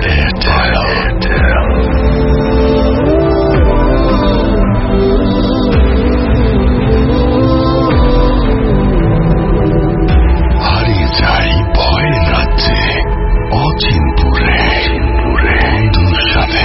হারিয়ে যাই ভয়ের রাজ্যে অচিনপুরে বন্ধুর সাথে।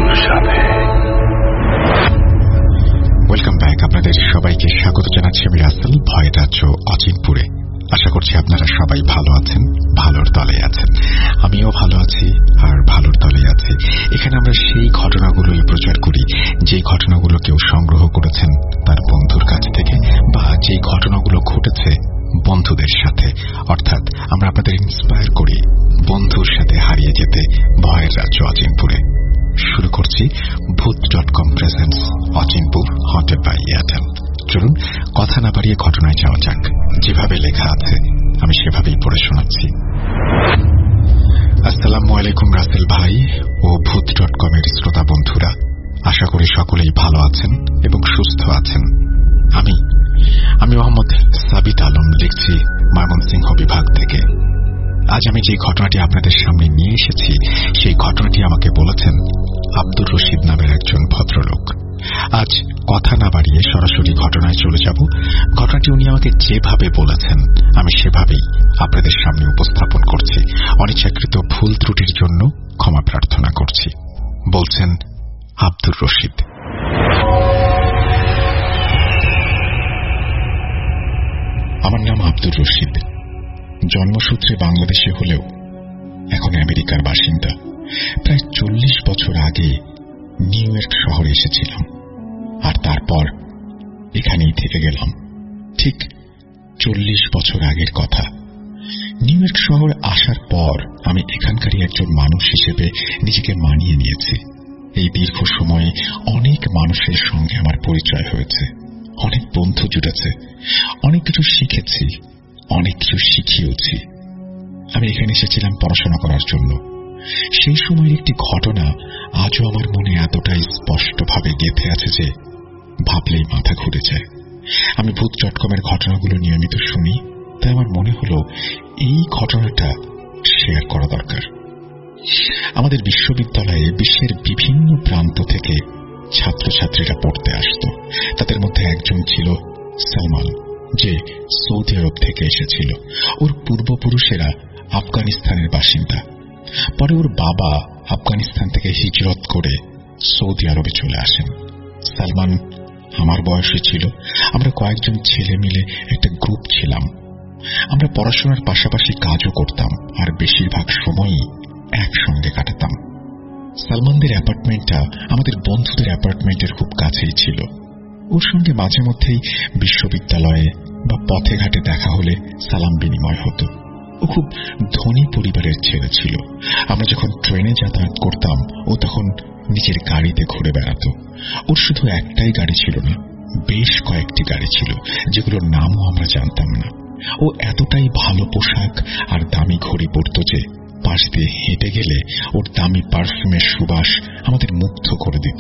Welcome back. আপনাদের সবাইকে স্বাগত জানাচ্ছি আমি রাসেল, ভয়ের রাজ্য অচিনপুরে। আশা করছি আপনারা সবাই ভালো আছেন, ভালোর দলে আছেন। আমিও ভালো আছি আর ভালোর দলে আছি। এখানে আমরা সেই ঘটনাগুলোই প্রচার করি যে ঘটনাগুলো কেউ সংগ্রহ করেছেন তার বন্ধুর কাছ থেকে, বা যে ঘটনাগুলো ঘটেছে বন্ধুদের সাথে। অর্থাৎ আমরা আপনাদের ইন্সপায়ার করি বন্ধুর সাথে হারিয়ে যেতে ভয়ের রাজ্য অচিনপুরে। শুরু করছি ভূত.com presents Achinpur haunted by Airtel. চলুন কথা না বাড়িয়ে ঘটনায় যাওয়া যাক। যেভাবে লেখা আছে আমি সেভাবেই পড়ে শোনাচ্ছি। আসসালামু আলাইকুম রাসেল ভাই ও ভূত.com এর শ্রোতা বন্ধুরা, আশা করি সকলেই ভালো আছেন এবং সুস্থ আছেন। আমি মোহাম্মদ সাবিত আলম লিখছি ময়মনসিংহ বিভাগ থেকে। আজ আমি যে ঘটনাটি আপনাদের সামনে নিয়ে এসেছি সেই ঘটনাটি আমাকে বলেছেন আব্দুর রশিদ নামের একজন ভদ্রলোক। আজ কথা না বাড়িয়ে সরাসরি ঘটনায় চলে যাব। ঘটনাটি উনি আমাকে যেভাবে বলেছেন আমি সেভাবেই আপনাদের সামনে উপস্থাপন করছি। অনিচ্ছাকৃত ভুল ত্রুটির জন্য ক্ষমা প্রার্থনা করছি। বলছেন আব্দুর রশিদ। আমার নাম আব্দুর রশিদ। জন্মসূত্রে বাংলাদেশে হলেও এখন আমেরিকার বাসিন্দা। প্রায় 40 বছর আগে নিউ ইয়র্ক শহরে এসেছিলাম, আর তারপর এখানেই থেকে গেলাম। ঠিক 40 বছর আগের কথা। নিউ ইয়র্ক শহরে আসার পর আমি এখানকারই একজন মানুষ হিসেবে নিজেকে মানিয়ে নিয়েছি। এই দীর্ঘ সময়ে অনেক মানুষের সঙ্গে আমার পরিচয় হয়েছে, অনেক বন্ধু জুটেছে, অনেক কিছু শিখেছি, অনেক কিছু শিখিয়েছি। আমি এখানে এসেছিলাম পড়াশোনা করার জন্য। সেই সময়ের একটি ঘটনা আজও আমার মনে এতটাই স্পষ্টভাবে গেঁথে আছে যে ভাবলেই মাথা ঘুরে যায়। আমি ভূত.com এর ঘটনাগুলো নিয়মিত শুনি, তাই আমার মনে হলো এই ঘটনাটা শেয়ার করা দরকার। আমাদের বিশ্ববিদ্যালয়ে বিশ্বের বিভিন্ন প্রান্ত থেকে ছাত্রছাত্রীরা পড়তে আসত। তাদের মধ্যে একজন ছিল সালমান, যে সৌদি আরব থেকে এসেছিল। ওর পূর্বপুরুষেরা আফগানিস্তানের বাসিন্দা। পরে ওর বাবা আফগানিস্তান থেকে হিজরত করে সৌদি আরবে চলে আসেন। সালমান আমার বয়সী ছিল। আমরা কয়েকজন ছেলে মিলে একটা গ্রুপ ছিলাম। আমরা পড়াশোনার পাশাপাশি কাজও করতাম, আর বেশিরভাগ সময়ই একসঙ্গে কাটাতাম। সালমানদের অ্যাপার্টমেন্টটা আমাদের বন্ধুদের অ্যাপার্টমেন্টের খুব কাছেই ছিল। ওর সঙ্গে মাঝে মধ্যেই বিশ্ববিদ্যালয়ে বা পথে ঘাটে দেখা হলে সালাম বিনিময় হতো। ও খুব ধনী পরিবারের ছেলে ছিল। আমরা যখন ট্রেনে যাতায়াত করতাম ও তখন নিজের গাড়িতে ঘুরে বেড়াতো। ওর শুধু একটাই গাড়ি ছিল না, বেশ কয়েকটি গাড়ি ছিল, যেগুলোর নামও আমরা জানতাম না। ও এতটাই ভালো পোশাক আর দামি ঘড়ি পরত যে পাশ দিয়ে হেঁটে গেলে ওর দামি পারফিউমের সুবাস আমাদের মুগ্ধ করে দিত।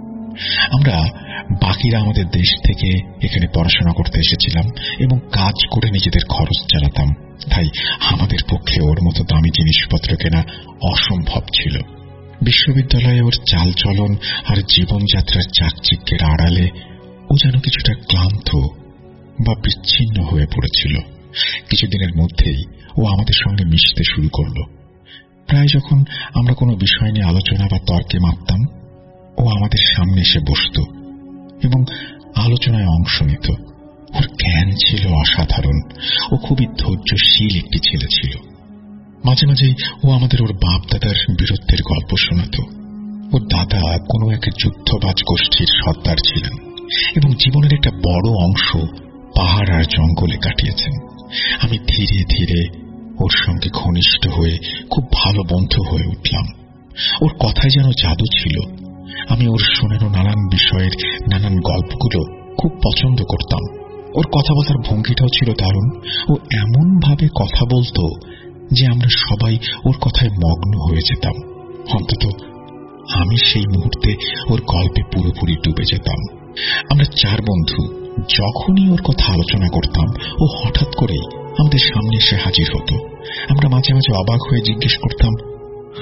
আমরা বাকিরা আমাদের দেশ থেকে এখানে পড়াশোনা করতে এসেছিলাম এবং কাজ করে নিজেদের খরচ চালাতাম, তাই আমাদের পক্ষে ওর মতো দামি জিনিসপত্র কেনা অসম্ভব ছিল। বিশ্ববিদ্যালয়ে ওর চালচলন আর জীবনযাত্রার চাকচিক্যের আড়ালে ও যেন কিছুটা ক্লান্ত বা বিচ্ছিন্ন হয়ে পড়েছিল। কিছুদিনের মধ্যেই ও আমাদের সঙ্গে মিশতে শুরু করলো। প্রায় যখন আমরা কোনো বিষয় নিয়ে আলোচনা বা তর্কে মাততাম, ও আমাদের সামনে এসে বসত এবং আলোচনায় অংশ নিত। ওর জ্ঞান ছিল অসাধারণ। ও খুবই ধৈর্যশীল একটি ছেলে ছিল। মাঝে মাঝেই ও আমাদের ওর বাপ দাদার বীরত্বের গল্প শোনাত। ওর দাদা কোনো এক যুদ্ধবাজ গোষ্ঠীর সর্দার ছিলেন এবং জীবনের একটা বড় অংশ পাহাড় আর জঙ্গলে কাটিয়েছেন। আমি ধীরে ধীরে ওর সঙ্গে ঘনিষ্ঠ হয়ে খুব ভালো বন্ধু হয়ে উঠলাম। ওর কথায় যেন জাদু ছিল। আমি ওর শোনানো নানান বিষয়ের নানান গল্পগুলো খুব পছন্দ করতাম। ওর কথা বলার ভঙ্গিটাও ছিল দারুণ। ও এমন ভাবে কথা বলতো যে আমরা সবাই ওর কথায় মগ্ন হয়ে যেতাম। অন্তত আমি সেই মুহূর্তে ওর গল্পে পুরোপুরি ডুবে যেতাম। আমরা 4 বন্ধু যখনই ওর কথা আলোচনা করতাম ও হঠাৎ করেই আমাদের সামনে এসে হাজির হতো। আমরা মাঝে মাঝে অবাক হয়ে জিজ্ঞেস করতাম,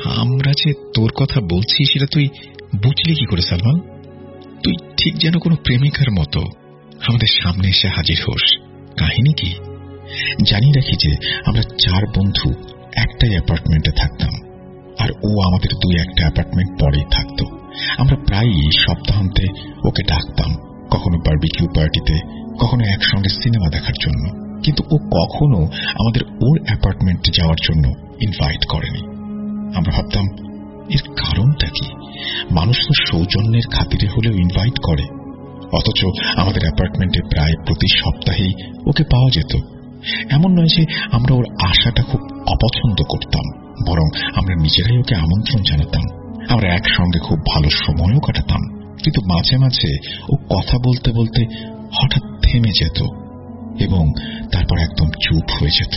আমরা যে তোর কথা বলছি সেটা তুই বুঝলি কি করে সালমান? তুই ঠিক যেন কোনো প্রেমিকার মতো আমাদের সামনে এসে হাজির হোস। কাহিনী কি? জানি রাখি যে আমরা 4 বন্ধু একটাই অ্যাপার্টমেন্টে থাকতাম, আর ও আমাদের 2-1টা অ্যাপার্টমেন্ট পরেই থাকতো। আমরা প্রায়ই সপ্তাহান্তে ওকে ডাকতাম, কখনো বারবিকিউ পার্টিতে, কখনো একসঙ্গে সিনেমা দেখার জন্য, কিন্তু ও কখনো আমাদের ওর অ্যাপার্টমেন্টে যাওয়ার জন্য ইনভাইট করেনি। আমরা ভাবতাম এর কারণটা কি? মানুষ তো সৌজন্যের খাতিরে হলেও ইনভাইট করে, অথচ আমাদের অ্যাপার্টমেন্টে প্রায় প্রতি সপ্তাহেই ওকে পাওয়া যেত। এমন নয় যে আমরা ওর আশাটা খুব অপছন্দ করতাম, বরং আমরা নিজেরাই ওকে আমন্ত্রণ জানাতাম। আমরা একসঙ্গে খুব ভালো সময়ও কাটাতাম, কিন্তু মাঝে মাঝে ও কথা বলতে বলতে হঠাৎ থেমে যেত এবং তারপর একদম চুপ হয়ে যেত।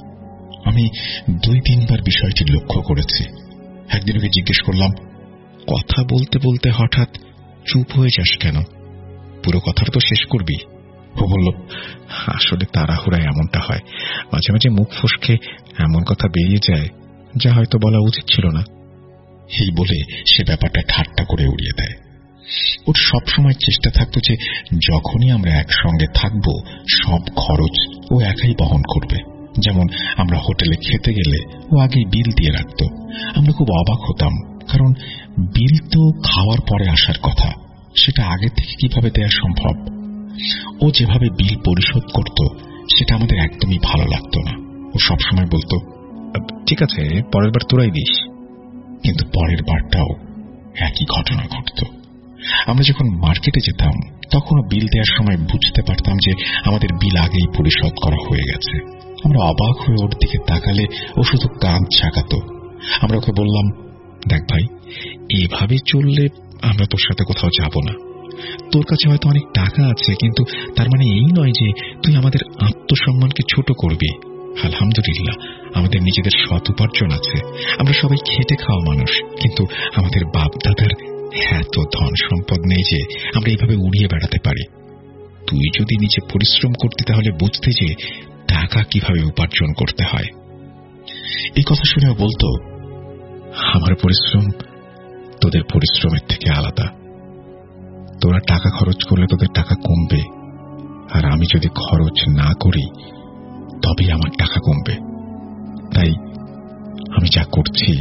আমি 2-3 বার বিষয়টি লক্ষ্য করেছি। একদিন ওকে জিজ্ঞেস করলাম, কথা বলতে বলতে হঠাৎ চুপ হয়ে যাস কেন? পুরো কথাটা তো শেষ করবি। ও বলল, আসলে তাড়াহুড়ায় এমনটা হয়, মাঝে মাঝে মুখ ফসকে এমন কথা বেরিয়ে যায় যা হয়তো বলা উচিত ছিল না। এই বলে সে ব্যাপারটা ঠাট্টা করে উড়িয়ে দেয়। ওর সবসময় চেষ্টা থাকতো যে যখনই আমরা একসঙ্গে থাকব সব খরচ ও একাই বহন করবে। যেমন আমরা হোটেলে খেতে গেলে ও আগেই বিল দিয়ে রাখত। আমরা খুব অবাক হতাম, কারণ বিল তো খাওয়ার পরে আসার কথা, সেটা আগে থেকে কিভাবে দেয়া সম্ভব? ও যেভাবে বিল পরিশোধ করত সেটা আমাদের একদমই ভালো লাগতো না। ও সবসময় বলতো, ঠিক আছে, পরের বার তোরাই দিস। কিন্তু পরের বারটাও একই ঘটনা ঘটত। আমরা যখন মার্কেটে যেতাম তখনও বিল দেওয়ার সময় বুঝতে পারতাম যে আমাদের বিল আগেই পরিশোধ করা হয়ে গেছে। আমরা অবাক হয়ে ওর দিকে তাকালে ও শুধু কান ঝাঁকাতো। আমরা ওকে বললাম, দেখ ভাই, এভাবে চললে আমরা তোর সাথে কোথাও যাব না। তোর কাছে হয়তো অনেক টাকা আছে, কিন্তু তার মানে এই নয় যে তুই আমাদের আত্মসম্মানকে ছোট করবি। আলহামদুলিল্লাহ, আমাদের নিজেদের সৎ উপার্জন আছে। আমরা সবাই খেটে খাওয়া মানুষ, কিন্তু আমাদের বাপ দাদার এত ধন সম্পদ নেই যে আমরা এইভাবে উড়িয়ে বেড়াতে পারি। তুই যদি নিজে পরিশ্রম করতে তাহলে বুঝতে যে টাকা কিভাবে উপার্জন করতে হয়। এই কথা শুনেও বলতো, আমার পরিশ্রম তোদের পরিশ্রমের থেকে আলাদা। তোরা টাকা খরচ করলে তোদের টাকা কমবে, আর আমি যদি খরচ না করি তবেই আমার টাকা কমবে। তাই আমি যা করছি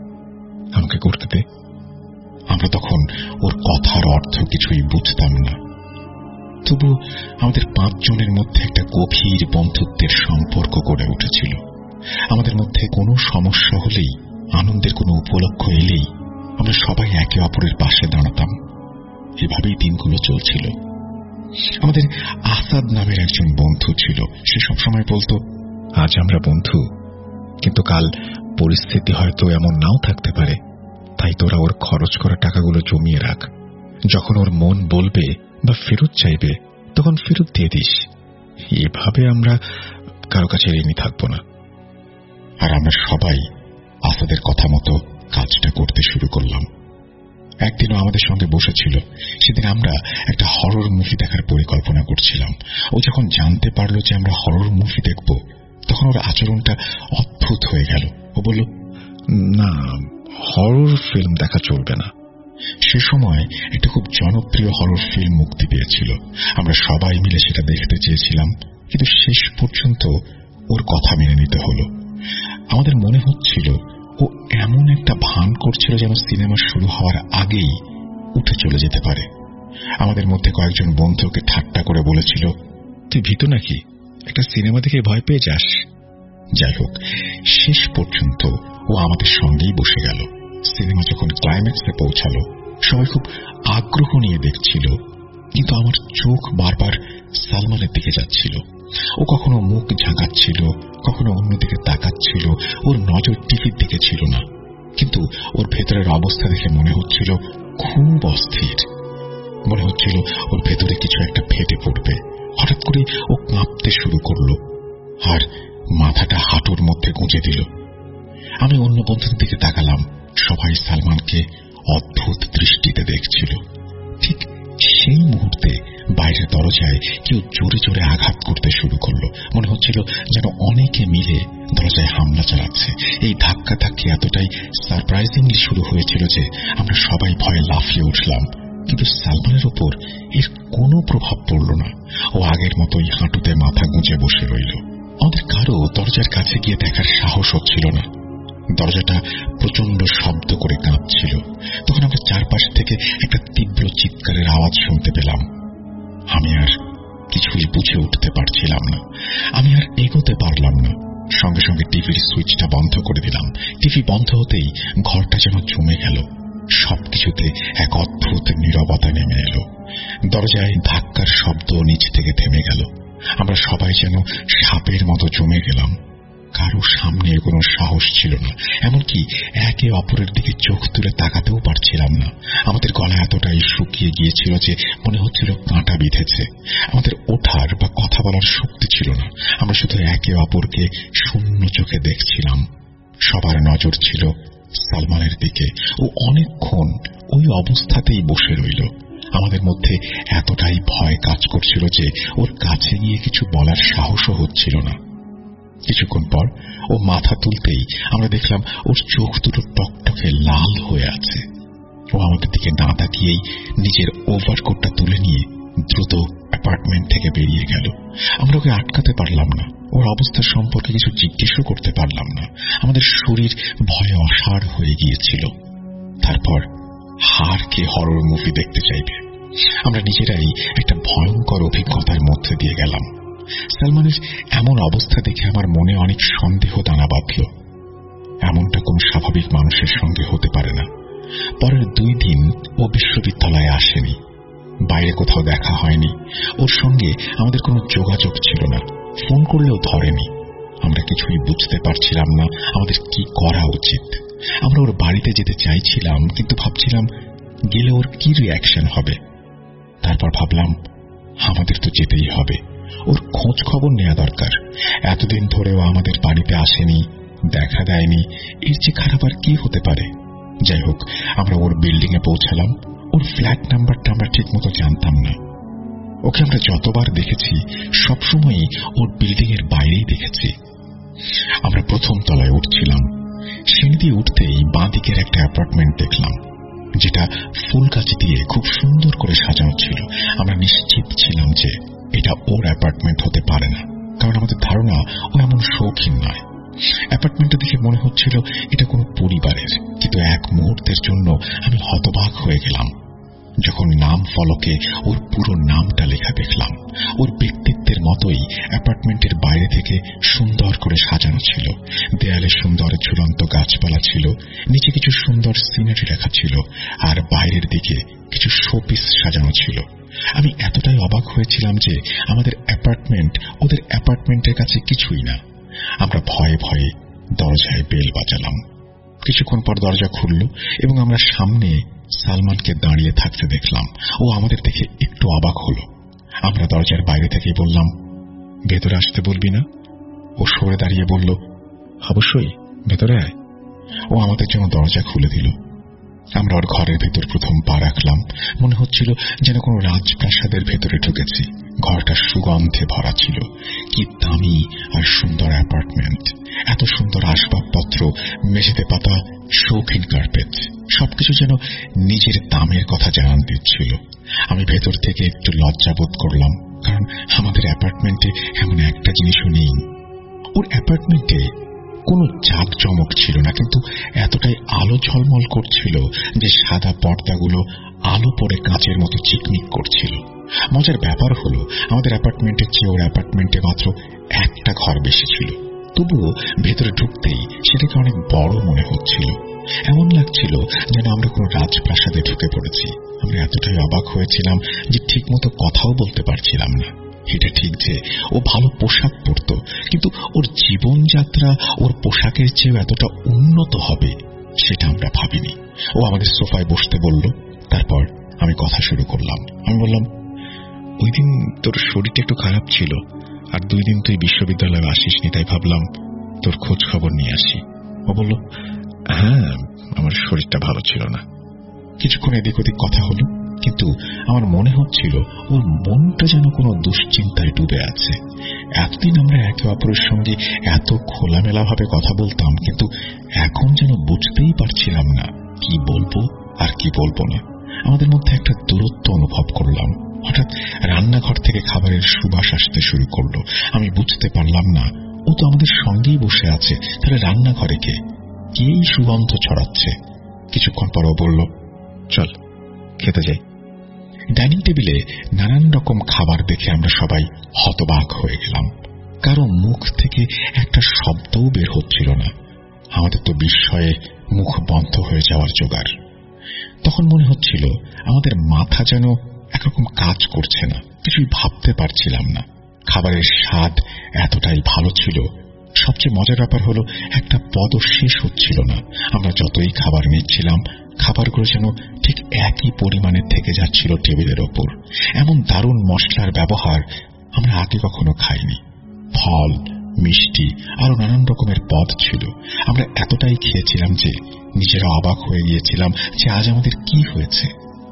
আমাকে করতে দে। আমরা তখন ওর কথার অর্থ কিছুই বুঝতাম না, তবু আমাদের 5 জনের মধ্যে একটা গভীর বন্ধুত্বের সম্পর্ক গড়ে উঠেছিল। আমাদের মধ্যে কোনো সমস্যা হলেই, আনন্দের কোনো উপলক্ষ এলেই আমরা সবাই একে অপরের পাশে দাঁড়াতাম। এভাবেই দিনগুলো চলছিল। আমাদের আসাদ নামের একজন বন্ধু ছিল। সে সবসময় বলতো, আজ আমরা বন্ধু, কিন্তু কাল পরিস্থিতি হয়তো এমন নাও থাকতে পারে, তাই তোরা ওর খরচ করা টাকাগুলো জমিয়ে রাখ। যখন ওর মন বলবে বা ফেরত চাইবে তখন ফেরত দিয়ে দিস। এভাবে আমরা কারো কাছে ঋণী থাকবো না। আর আমরা সবাই আসাদের কথা মতো কাজটা করতে শুরু করলাম। একদিনও আমাদের সঙ্গে বসেছিল। সেদিন আমরা একটা হরর মুভি দেখার পরিকল্পনা করছিলাম। ও যখন জানতে পারলো যে আমরা হরর মুভি দেখব, তখন ওর আচরণটা অদ্ভুত হয়ে গেল। ও বলল, না, হরর ফিল্ম দেখা চলবে না। সে সময় একটা খুব জনপ্রিয় হরর ফিল্ম মুক্তি পেয়েছিল। আমরা সবাই মিলে সেটা দেখতে চেয়েছিলাম, কিন্তু শেষ পর্যন্ত ওর কথা মেনে নিতে হলো। আমাদের মনে হচ্ছিল ও এমন একটা ভান করছিল যেন সিনেমা শুরু হওয়ার আগেই উঠে চলে যেতে পারে। আমাদের মধ্যে কয়েকজন বন্ধুকে ঠাট্টা করে বলেছিল, তুই ভীতু নাকি, একটা সিনেমা দেখে ভয় পেয়ে যাস। যাই হোক, শেষ পর্যন্ত ও আমাদের সঙ্গেই বসে গেল। সিনেমা যখন ক্লাইম্যাক্সে পৌঁছালো, সবাই খুব আগ্রহ নিয়ে দেখছিল, কিন্তু আমার চোখ বারবার সালমানের দিকে যাচ্ছিল। ও কখনো মুখ ঝাঁকাচ্ছিল, কখনো অন্যদিকে তাকাচ্ছিল। ওর নজর টিভির দিকে ছিল না, কিন্তু ওর ভেতরের অবস্থা দেখে মনে হচ্ছিল খুব অস্থির। মনে হচ্ছিল ওর ভেতরে কিছু একটা ফেটে পড়বে। হঠাৎ করে ও কাঁপতে শুরু করলো আর মাথাটা হাঁটুর মধ্যে গুঁজে দিল। আমি অন্য বন্ধুদের দিকে তাকালাম। সবাই সালমানকে অদ্ভুত দৃষ্টিতে দেখছিল। ঠিক সেই মুহূর্তে বাইরের দরজায় কেউ জোরে জোরে আঘাত করতে শুরু করলো। মনে হচ্ছিল যেন অনেকে মিলে দরজায় হামলা চালাচ্ছে। এই ধাক্কাধাক্কি দেখে এতটাই সারপ্রাইজিংলি শুরু হয়েছিল যে আমরা সবাই ভয়ে লাফিয়ে উঠলাম, কিন্তু সালমানের উপর এর কোনো প্রভাব পড়ল না। ও আগের মতোই হাঁটুতে মাথা গুঁজে বসে রইল। আমাদের কারো দরজার কাছে গিয়ে দেখার সাহস হচ্ছিল না। দরজাটা প্রচন্ড শব্দ করে কাঁপছিল। তখন আমরা চারপাশ থেকে একটা তীব্র চিৎকারের আওয়াজ শুনতে পেলাম। আমি আর কিছুই বুঝে উঠতে পারছিলাম না। আমি আর এগোতে পারলাম না। সঙ্গে সঙ্গে টিভির সুইচটা বন্ধ করে দিলাম। টিভি বন্ধ হতেই ঘরটা যেন জমে গেল। সবকিছুতে এক অদ্ভুত নীরবতা নেমে এলো। দরজায় ধাক্কার শব্দ নিচ থেকে থেমে গেল। আমরা সবাই যেন সাপের মতো জমে গেলাম। কারো সামনে কোনো সাহস ছিল না, এমনকি একে অপরের দিকে চোখ তুলে তাকাতেও পারছিলাম না। আমাদের গলা এতটাই শুকিয়ে গিয়েছিল যে মনে হচ্ছিল কাঁটা বিঁধেছে। আমাদের ওঠার বা কথা বলার শক্তি ছিল না। আমরা শুধু একে অপরকে শূন্য চোখে দেখছিলাম। সবার নজর ছিল সালমানের দিকে। ও অনেকক্ষণ ওই অবস্থাতেই বসে রইল। আমাদের মধ্যে এতটাই ভয় কাজ করছিল যে ওর কাছে গিয়ে কিছু বলার সাহসও হচ্ছিল না। কিছুক্ষণ পর ও মাথা তুলতেই আমরা দেখলাম ওর চোখ দুটো টকটকে লাল হয়ে আছে। ও আমাদের দিকে না তাকিয়েই নিজের ওভারকোটটা তুলে নিয়ে দ্রুত অ্যাপার্টমেন্ট থেকে বেরিয়ে গেল। আমরা ওকে আটকাতে পারলাম না। ওর অবস্থা সম্পর্কে কিছু জিজ্ঞেসও করতে পারলাম না। আমাদের শরীর ভয়ে অসাড় হয়ে গিয়েছিল। তারপর হাড় কে হরর মুভি দেখতে চাইবে? আমরা নিজেরাই একটা ভয়ঙ্কর অভিজ্ঞতার মধ্যে দিয়ে গেলাম। সালমানের এমন অবস্থা দেখে আমার মনে অনেক সন্দেহ দানা বাঁধল। এমনটা কোন স্বাভাবিক মানুষের সঙ্গে হতে পারে না। পরের 2 দিন ও বিশ্ববিদ্যালয়ে আসেনি, বাইরে কোথাও দেখা হয়নি। ওর সঙ্গে আমাদের কোনো যোগাযোগ ছিল না, ফোন করলেও ধরেনি। আমরা কিছুই বুঝতে পারছিলাম না আমাদের কি করা উচিত। আমরা ওর বাড়িতে যেতে চাইছিলাম, কিন্তু ভাবছিলাম গেলে ওর কি রিঅ্যাকশন হবে। তারপর ভাবলাম আমাদের তো যেতেই হবে, ওর খোঁজ খবর নেওয়া দরকার। এতদিন ধরেও আমাদের বাড়িতে আসেনি, দেখা দেয়নি, এর চেয়ে খারাপ আর কি হতে পারে। যাই হোক, আমরা ওর বিল্ডিং এ পৌঁছালাম। ওর ফ্ল্যাট নাম্বারটা আমরা ঠিক মতো জানতাম না। ওকে আমরা যতবার দেখেছি সবসময়ই ওর বিল্ডিং এর বাইরেই দেখেছি। আমরা প্রথম তলায় উঠছিলাম। সিঁড়ি দিয়ে উঠতেই বাঁ দিকের একটা অ্যাপার্টমেন্ট দেখলাম, যেটা ফুল গাছ দিয়ে খুব সুন্দর করে সাজানো ছিল। আমরা নিশ্চিত ছিলাম যে এটা ওর অ্যাপার্টমেন্ট হতে পারে না, কারণ আমাদের ধারণা ও এমন শৌখিন নয়। অ্যাপার্টমেন্টটা দেখে মনে হচ্ছিল এটা কোনো পরিবারের, কিন্তু এক মুহূর্তের জন্য আমি হতবাক হয়ে গেলাম যখন নাম ফলকে ওর পুরো নামটা লেখা দেখলাম। ওর ব্যক্তিত্বের মতোই অ্যাপার্টমেন্টের বাইরে থেকে সুন্দর করে সাজানো ছিল। দেয়ালে সুন্দর ঝুলন্ত গাছপালা ছিল, নিচে কিছু সুন্দর সিনারি রাখা ছিল, আর বাইরের দিকে কিছু শোপিস সাজানো ছিল। আমি এতটাই অবাক হয়েছিলাম যে আমাদের অ্যাপার্টমেন্ট ওদের অ্যাপার্টমেন্টের কাছে কিছুই না। আমরা ভয়ে ভয়ে দরজায় বেল বাজালাম। কিছুক্ষণ পর দরজা খুলল এবং আমরা সামনে সালমানকে দাঁড়িয়ে থাকতে দেখলাম। ও আমাদের দেখে একটু অবাক হলো। আমরা দরজার বাইরে থেকেই বললাম, ভেতরে আসতে বলবি না? ও সরে দাঁড়িয়ে বলল, অবশ্যই, ভেতরে আয়। ও আমাদের জন্য দরজা খুলে দিল। আমরা ওর ঘরের ভেতর প্রথম পা রাখলাম। মনে হচ্ছিল যেন কোনো রাজপ্রাসাদের ভেতরে ঢুকেছি। ঘরটা সুগন্ধে ভরা ছিল। কি দামি আর সুন্দর অ্যাপার্টমেন্ট! এত সুন্দর আসবাবপত্র, মেঝেতে পাতা শৌখিন কার্পেট, সবকিছু যেন নিজের দামের কথা জানান দিচ্ছিল। আমি ভেতর থেকে একটু লজ্জাবোধ করলাম, কারণ আমাদের অ্যাপার্টমেন্টে এমন একটা জিনিসও নেই। ওর অ্যাপার্টমেন্টে কোনো জাঁকজমক ছিল না, কিন্তু এতটাই আলো ঝলমল করছিল যে সাদা পর্দাগুলো আলো পড়ে কাঁচের মতো চিকমিক করছিল। মজার ব্যাপার হলো, আমাদের অ্যাপার্টমেন্টের চেয়ে ওর অ্যাপার্টমেন্টে মাত্র একটা ঘর বেশি ছিল। তবুও ভেতরে ঢুকতেই সেটাকে অনেক বড় মনে হচ্ছিল। এমন লাগছিল যেন আমরা কোনো রাজপ্রাসাদে ঢুকে পড়েছি। আমরা এতটাই অবাক হয়েছিলাম যে ঠিকমতো কথাও বলতে পারছিলাম না। এটা ঠিক যে ও ভালো পোশাক পরত, কিন্তু ওর জীবনযাত্রা ওর পোশাকের চেয়েও এতটা উন্নত হবে সেটা আমরা ভাবিনি। ও আমাদের সোফায় বসতে বলল। তারপর আমি কথা শুরু করলাম। আমি বললাম, ওই দিন তোর শরীরটা একটু খারাপ ছিল, আর 2 দিন তুই বিশ্ববিদ্যালয়ে আসিসনি, তাই ভাবলাম তোর খোঁজ খবর নিয়ে আসি। ও বলল, হ্যাঁ, আমার শরীরটা ভালো ছিল না। কিছুক্ষণ এদিক ওদিক কথা হলো, কিন্তু আমার মনে হচ্ছিল ওর মনটা যেন কোনো দুশ্চিন্তায় ডুবে আছে। এতদিন আমরা একে অপরের সঙ্গে এত খোলামেলা ভাবে কথা বলতাম, কিন্তু 1 এখন যেন বুঝতেই পারছিলাম না কি বলবো আর কি বলবো না। আমাদের মধ্যে একটা দূরত্ব অনুভব করলাম। হঠাৎ রান্নাঘর থেকে খাবারের সুবাস আসতে শুরু করলো। আমি বুঝতে পারলাম না, ও তো আমাদের সঙ্গেই বসে আছে, তাহলে রান্নাঘরে কে এই সুগন্ধ ছড়াচ্ছে? কিছুক্ষণ পর ও বলল, চল খেতে যাই। ডাইনিং টেবিলে নানান রকম খাবার দেখে আমরা সবাই হতবাক হয়ে গেলাম। কারো মুখ থেকে একটা শব্দও বের হচ্ছিল না। আমাদের তো বিস্ময়ে মুখ বন্ধ হয়ে যাওয়ার জোগাড়। তখন মনে হচ্ছিল আমাদের মাথা যেন একরকম কাজ করছে না, কিছুই ভাবতে পারছিলাম না। খাবারের স্বাদ এতটাই ভালো ছিল, সবচেয়ে মজার ব্যাপার হলো একটা পদও শেষ হচ্ছিল না। আমরা যতই খাবার নিচ্ছিলাম, খাবারগুলো যেন ঠিক একই পরিমাণে থেকে যাচ্ছিল টেবিলের ওপর। এমন দারুণ মশলার ব্যবহার আমরা আগে কখনো খাইনি। ফল, মিষ্টি আরো নানান রকমের পদ ছিল। আমরা এতটাই খেয়েছিলাম যে নিজেরা অবাক হয়ে গিয়েছিলাম যে আজ আমাদের কি হয়েছে।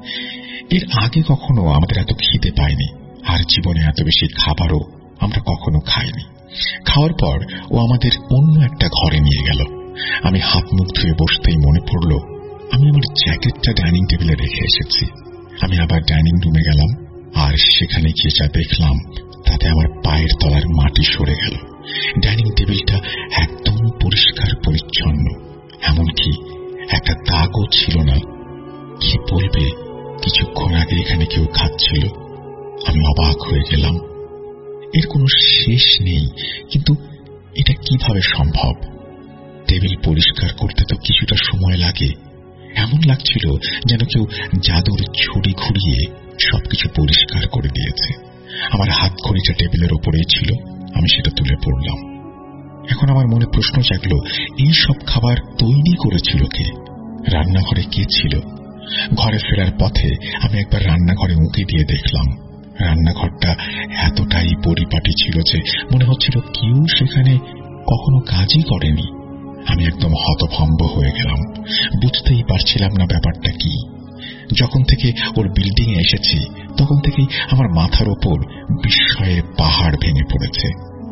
এর আগে কখনো আমাদের এত খিদে পায়নি, আর জীবনে এত বেশি খাবারও আমরা কখনো খাইনি। খাওয়ার পর ও আমাদের অন্য একটা ঘরে নিয়ে গেল। আমি হাত মুখ ধুয়ে বসতেই মনে পড়ল আমি আমার জ্যাকেটটা ডাইনিং টেবিলে রেখে এসেছি। আমি আবার ডাইনিং রুমে গেলাম, আর সেখানে গিয়ে যা দেখলাম তাতে আমার পায়ের তলার মাটি সরে গেল। ডাইনিং টেবিলটা একদম পরিষ্কার পরিচ্ছন্ন, এমনকি একটা দাগও ছিল না। কি বলবে, কিছুক্ষণ আগে এখানে কেউ খাচ্ছিল। আমি অবাক হয়ে গেলাম। এর কোনো শেষ নেই, কিন্তু এটা কিভাবে সম্ভব? টেবিল পরিষ্কার করতে তো কিছুটা সময় লাগে। এমন লাগছিল যেন কেউ জাদুর ছুরি ঘুরিয়ে সবকিছু পরিষ্কার করে দিয়েছে। আমার হাত খড়িটা টেবিলের ওপরেই ছিল, আমি সেটা তুলে পড়লাম। এখন আমার মনে প্রশ্ন জাগলো, এই সব খাবার তৈরি করেছিল কে? রান্নাঘরে কে ছিল? ঘরে ফেরার পথে আমি একবার রান্নাঘরে উঁকি দিয়ে দেখলাম। রান্নাঘরটা এতটাই পরিপাটি ছিল যে মনে হচ্ছিল কেউ সেখানে কখনো কাজই করেনি। আমি একদম হতভম্ব হয়ে গেলাম, বুঝতেই পারছিলাম না ব্যাপারটা কি। যখন থেকে ওর বিল্ডিং এ এসেছি তখন থেকেই আমার মাথার ওপর বিস্ময়ের পাহাড় ভেঙে পড়েছে।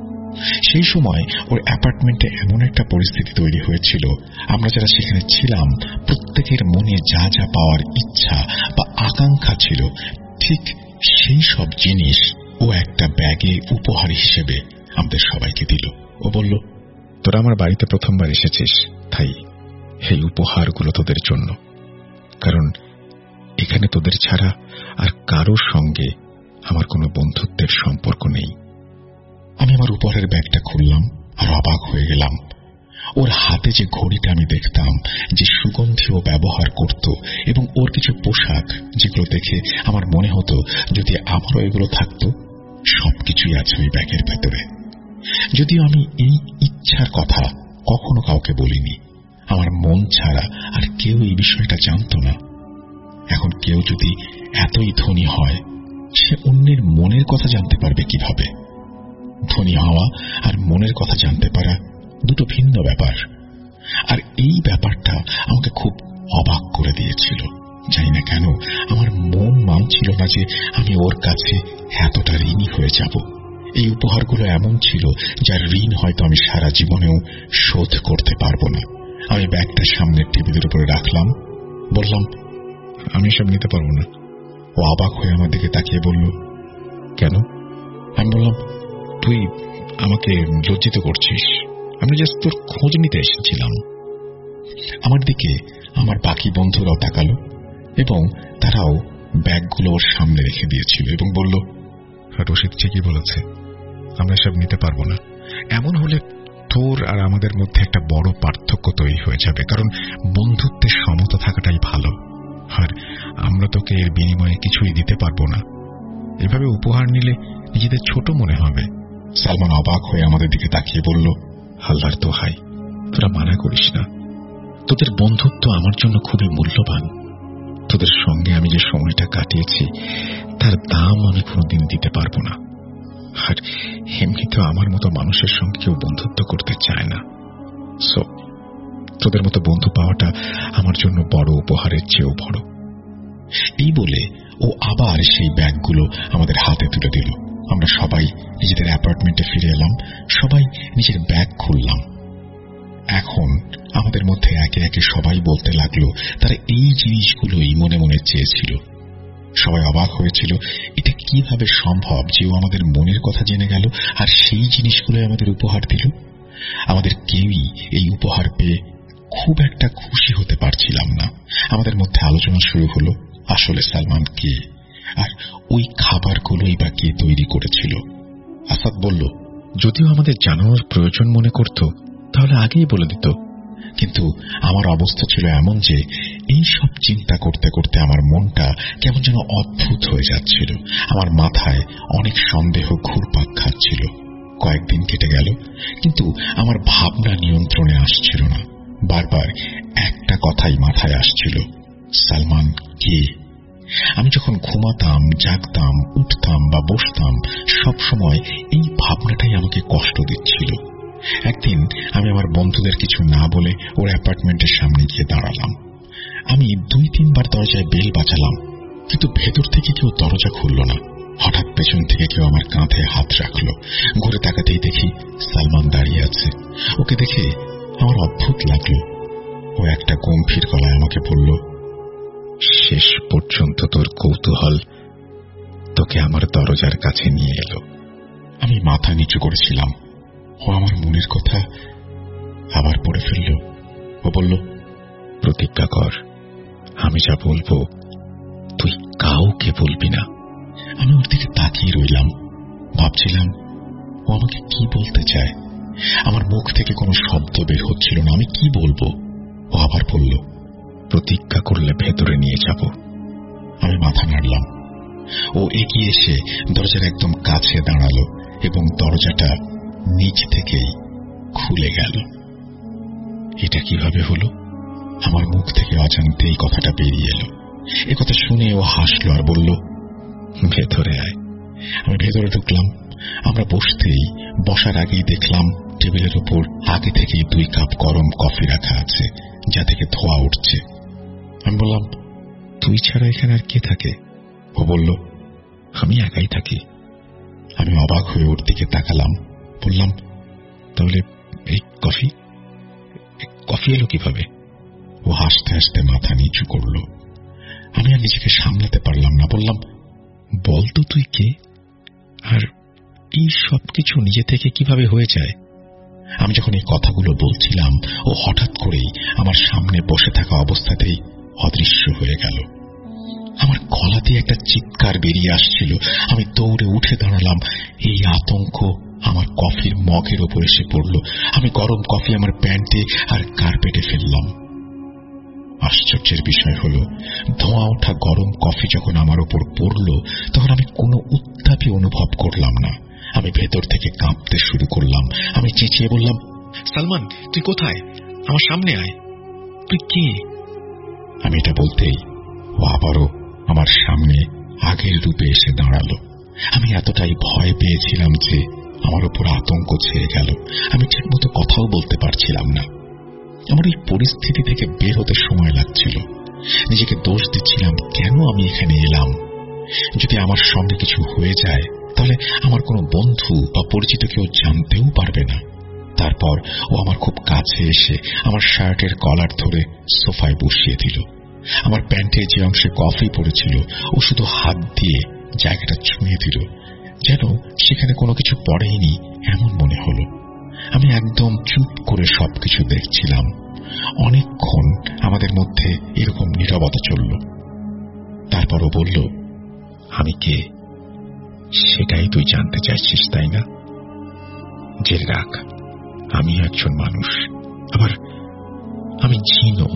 সেই সময় ওর অ্যাপার্টমেন্টে এমন একটা পরিস্থিতি তৈরি হয়েছিল, আমরা যারা সেখানে ছিলাম প্রত্যেকের মনে যা যা পাওয়ার ইচ্ছা বা আকাঙ্ক্ষা ছিল, ঠিক সেই সব জিনিস ও একটা ব্যাগে উপহার হিসেবে আমাদের সবাইকে দিল। ও বলল, তোরা আমার বাড়িতে প্রথমবার এসেছিস, তাই এই উপহারগুলো তোদের জন্য। কারণ এখানে তোদের ছাড়া আর কারোর সঙ্গে আমার কোনো বন্ধুত্বের সম্পর্ক নেই। আমি আমার উপহারের ব্যাগটা খুললাম আর অবাক হয়ে গেলাম। ওর হাতে যে ঘড়িটা আমি দেখতাম, যে সুগন্ধি ও ব্যবহার করত, এবং ওর কিছু পোশাক যেগুলো দেখে আমার মনে হতো যদি আমারও এগুলো থাকতো, সবকিছুই আছে ওই ব্যাগের ভেতরে। যদিও আমি এই ইচ্ছার কথা কখনো কাউকে বলিনি, আমার মন ছাড়া আর কেউ এই বিষয়টা জানত না। এখন কেউ যদি এতই ধনী হয়, সে অন্যের মনের কথা জানতে পারবে কিভাবে? ধনী হওয়া আর মনের কথা জানতে পারা দুটো ভিন্ন ব্যাপার। আর এই ব্যাপারটা আমাকে খুব অবাক করে দিয়েছিল। জানি না কেন আমার মন মানছিল না যে আমি ওর কাছে এতটা ঋণী হয়ে যাব। এই উপহারগুলো এমন ছিল যার ঋণ হয়তো আমি সারা জীবনেও শোধ করতে পারবো না। আমি ব্যাগটা সামনের টেবিলের উপরে রাখলাম, বললাম, আমি সব নিতে পারবো না। ও অবাক হয়ে আমার দিকে তাকিয়ে বলল, কেন? আমি বললাম, তুই আমাকে লজ্জিত করছিস, আমি জাস্ট তোর খোঁজ নিতে এসেছিলাম। আমার দিকে আমার বাকি বন্ধুরাও তাকালো এবং তারাও ব্যাগগুলো ওর সামনে রেখে দিয়েছিল এবং বলল, রশিদ ঠিকই বলেছে, আমরা সব নিতে পারবো না। এমন হলে তোর আর আমাদের মধ্যে একটা বড় পার্থক্য তৈরি হয়ে যাবে, কারণ বন্ধুত্বের সমতা থাকাটাই ভালো। আর আমরা তোকে এর বিনিময়ে কিছুই দিতে পারবো না। এভাবে উপহার নিলে নিজেদের ছোট মনে হবে। সালমান অবাক হয়ে আমাদের দিকে তাকিয়ে বলল, আল্লাহর দোহাই, তোরা মানা করিস না। তোদের বন্ধুত্ব আমার জন্য খুবই মূল্যবান। তোদের সঙ্গে আমি যে সময়টা কাটিয়েছি তার দাম আমি কোনোদিন দিতে পারবো না। আর এমনিতেও আমার মতো মানুষের সঙ্গে কেউ বন্ধুত্ব করতে চায় না। সো তোদের মতো বন্ধু পাওয়াটা আমার জন্য বড় উপহারের চেয়েও বড়। এই বলে ও আবার সেই ব্যাগগুলো আমাদের হাতে তুলে দিল। আমরা সবাই নিজেদের অ্যাপার্টমেন্টে ফিরে এলাম, সবাই নিজের ব্যাগ খুললাম। এখন আমাদের মধ্যে একে একে সবাই বলতে লাগলো তারা এই জিনিসগুলোই মনে মনে চেয়েছিল। সবাই অবাক হয়েছিল, এটা কিভাবে সম্ভব যে ও আমাদের মনের কথা জেনে গেল আর সেই জিনিসগুলোই আমাদের উপহার দিল। আমাদের কেউই এই উপহার পেয়ে খুব একটা খুশি হতে পারছিলাম না। আমাদের মধ্যে আলোচনা শুরু হলো, আসলে সালমান কে, আর ওই খাবারগুলোই বা কে তৈরি করেছিল। আসাদ বলল, যদিও আমাদের জানানোর প্রয়োজন মনে করত তাহলে আগেই বলে দিত, কিন্তু আমার অবস্থা ছিল এমন যে এই সব চিন্তা করতে করতে আমার মনটা কেমন যেন অদ্ভুত হয়ে যাচ্ছিল। আমার মাথায় অনেক সন্দেহ ঘুরপাক খাচ্ছিল। কয়েকদিন কেটে গেল, কিন্তু আমার ভাবনা নিয়ন্ত্রণে আসছিল না। বারবার একটা কথাই মাথায় আসছিল, সালমান কে? আমি যখন ঘুমাতাম, জাগতাম, উঠতাম বা বসতাম, সব সময় এই ভাবনাটাই আমাকে কষ্ট দিচ্ছিল। একদিন আমি আমার বন্ধুদের কিছু না বলে ওর অ্যাপার্টমেন্টের সামনে গিয়ে দাঁড়ালাম। আমি 2-3 বার দরজায় বেল বাজালাম, কিন্তু ভেতর থেকে কেউ দরজা খুলল না। হঠাৎ পেছন থেকে কেউ আমার কাঁধে হাত রাখলো। ঘুরে তাকাতেই দেখি সালমান দাঁড়িয়ে আছে। ওকে দেখে আমার অদ্ভুত লাগলো। ও একটা গম্ভীর গলায় আমাকে বলল, শেষ পর্যন্ত তোর কৌতূহল তোকে আমার দরজার কাছে নিয়ে এলো। আমি মাথা নিচু করেছিলাম। ও আমার মনের কথা আবার পড়ে ফেলল। ও বলল, প্রতিজ্ঞা কর, আমি যা বলবো তুই কাউকে বলবি না। আমি ওর দিকে তাকিয়ে রইলাম, ভাবছিলাম ও আমাকে কি বলতে চায়। আমার মুখ থেকে কোনো শব্দ বের হচ্ছিল না। আমি কি বলবো? ও আবার বলল, প্রতিজ্ঞা করলে ভেতরে নিয়ে যাব। আমি মাথা নাড়লাম। ও এগিয়ে এসে দরজার একদম কাছে দাঁড়ালো এবং দরজাটা নিচ থেকেই খুলে গেল। এটা কিভাবে হলো? আমার মুখ থেকে অজান্তে এই কথাটা বেরিয়ে এলো। এ কথা শুনে ও হাসলো আর বলল, ভেতরে আয়। আমি ভেতরে ঢুকলাম। আমরা বসার আগেই দেখলাম টেবিলের উপর আগে থেকেই 2 কাপ গরম কফি রাখা আছে, যা থেকে ধোঁয়া উঠছে। আমি বললাম, তুই ছাড়া এখানে আর কে থাকে? ও বলল, আমি একাই থাকি। আমি অবাক হয়ে ওর দিকে তাকালাম। বললাম, তাহলে এই কফি এলো কিভাবে? ও হাসতে হাসতে মাথা নিচু করল। আমি আর নিজেকে সামলাতে পারলাম না। বললাম, বলতো তুই কে, আর এই সবকিছু নিজে থেকে কিভাবে হয়ে যায়? আমি যখন এই কথাগুলো বলছিলাম, ও হঠাৎ করেই আমার সামনে বসে থাকা অবস্থাতেই অদৃশ্য হয়ে গেল। আমার গলা দিয়ে একটা চিৎকার বেরিয়ে আসছিল। আমি দৌড়ে উঠে দাঁড়ালাম। এই আতঙ্ক আমার কফির মগের ওপর এসে পড়ল। আমি গরম কফি আমার প্যান্টে আর কার্পেটে ফেললাম। আশ্চর্যের বিষয় হলো, ধোঁয়া ওঠা গরম কফি যখন আমার ওপর পড়ল, তখন আমি কোনো উত্তাপই অনুভব করলাম না। আমি ভেতর থেকে কাঁপতে শুরু করলাম। আমি চেঁচিয়ে বললাম, সালমান, তুই কোথায়? আমার সামনে আয়। তুই কে? আমি এটা বলতেই ও আবারও আমার সামনে আগের রূপে এসে দাঁড়ালো। আমি এতটাই ভয় পেয়েছিলাম যে আমার উপর আতঙ্ক ছেয়ে গেল। আমি ঠিকমতো কথাও বলতে পারছিলাম না। আমার এই পরিস্থিতি থেকে বের হতে সময় লাগছিল। নিজেকে দোষ দিচ্ছিলাম, কেন আমি এখানে এলাম। যদি আমার সঙ্গে কিছু হয়ে যায়, তাহলে আমার কোনো বন্ধু বা পরিচিত কেউ জানতেও পারবে না। তারপর ও আমার খুব কাছে এসে আমার শার্টের কলার ধরে সোফায় বসিয়ে দিল। আমার প্যান্টের যে অংশে কফি পড়েছিল, ও শুধু হাত দিয়ে জায়গাটা ছুঁয়ে দিল, যেন সেখানে কোনো কিছু পড়েনি এমন মনে হলো। আমি একদম চুপ করে সবকিছু দেখছিলাম। অনেকক্ষণ আমাদের মধ্যে এরকম নীরবতা চলল। তারপর ও বলল, আমি কে সেটাই তুই জানতে চাইছিস, তাই না? জেনে রাখ, আমি একজন মানুষ, আবার আমি জিনও।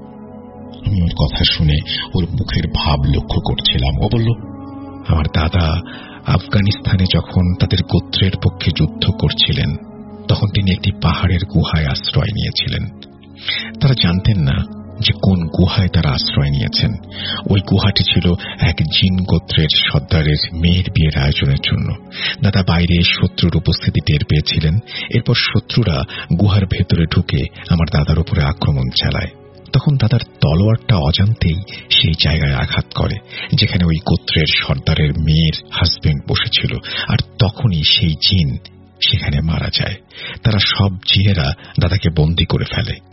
আমি ওর কথা শুনে ওর মুখের ভাব লক্ষ্য করছিলাম। ও বলল, আমার দাদা আফগানিস্তানে যখন তাদের গোত্রের পক্ষে যুদ্ধ করছিলেন, তখন তিনি একটি পাহাড়ের গুহায় আশ্রয় নিয়েছিলেন। তারা জানতেন না যে কোন গুহায় তারা আশ্রয় নিয়েছেন। ওই গুহাটি ছিল এক জিন গোত্রের সর্দারের মেয়ের বিয়ের আয়োজনের জন্য। দাদা বাইরে শত্রুর উপস্থিতি টের পেয়েছিলেন। এরপর শত্রুরা গুহার ভেতরে ঢুকে আমার দাদার উপরে আক্রমণ চালায়। তখন দাদার তলোয়ারটা অজান্তেই সেই জায়গায় আঘাত করে যেখানে ওই গোত্রের সর্দারের মেয়ের হাজবেন্ড বসেছিল, আর তখনই সেই জিন সেখানে মারা যায়। তারা সব জিনেরা দাদাকে বন্দী করে ফেলে।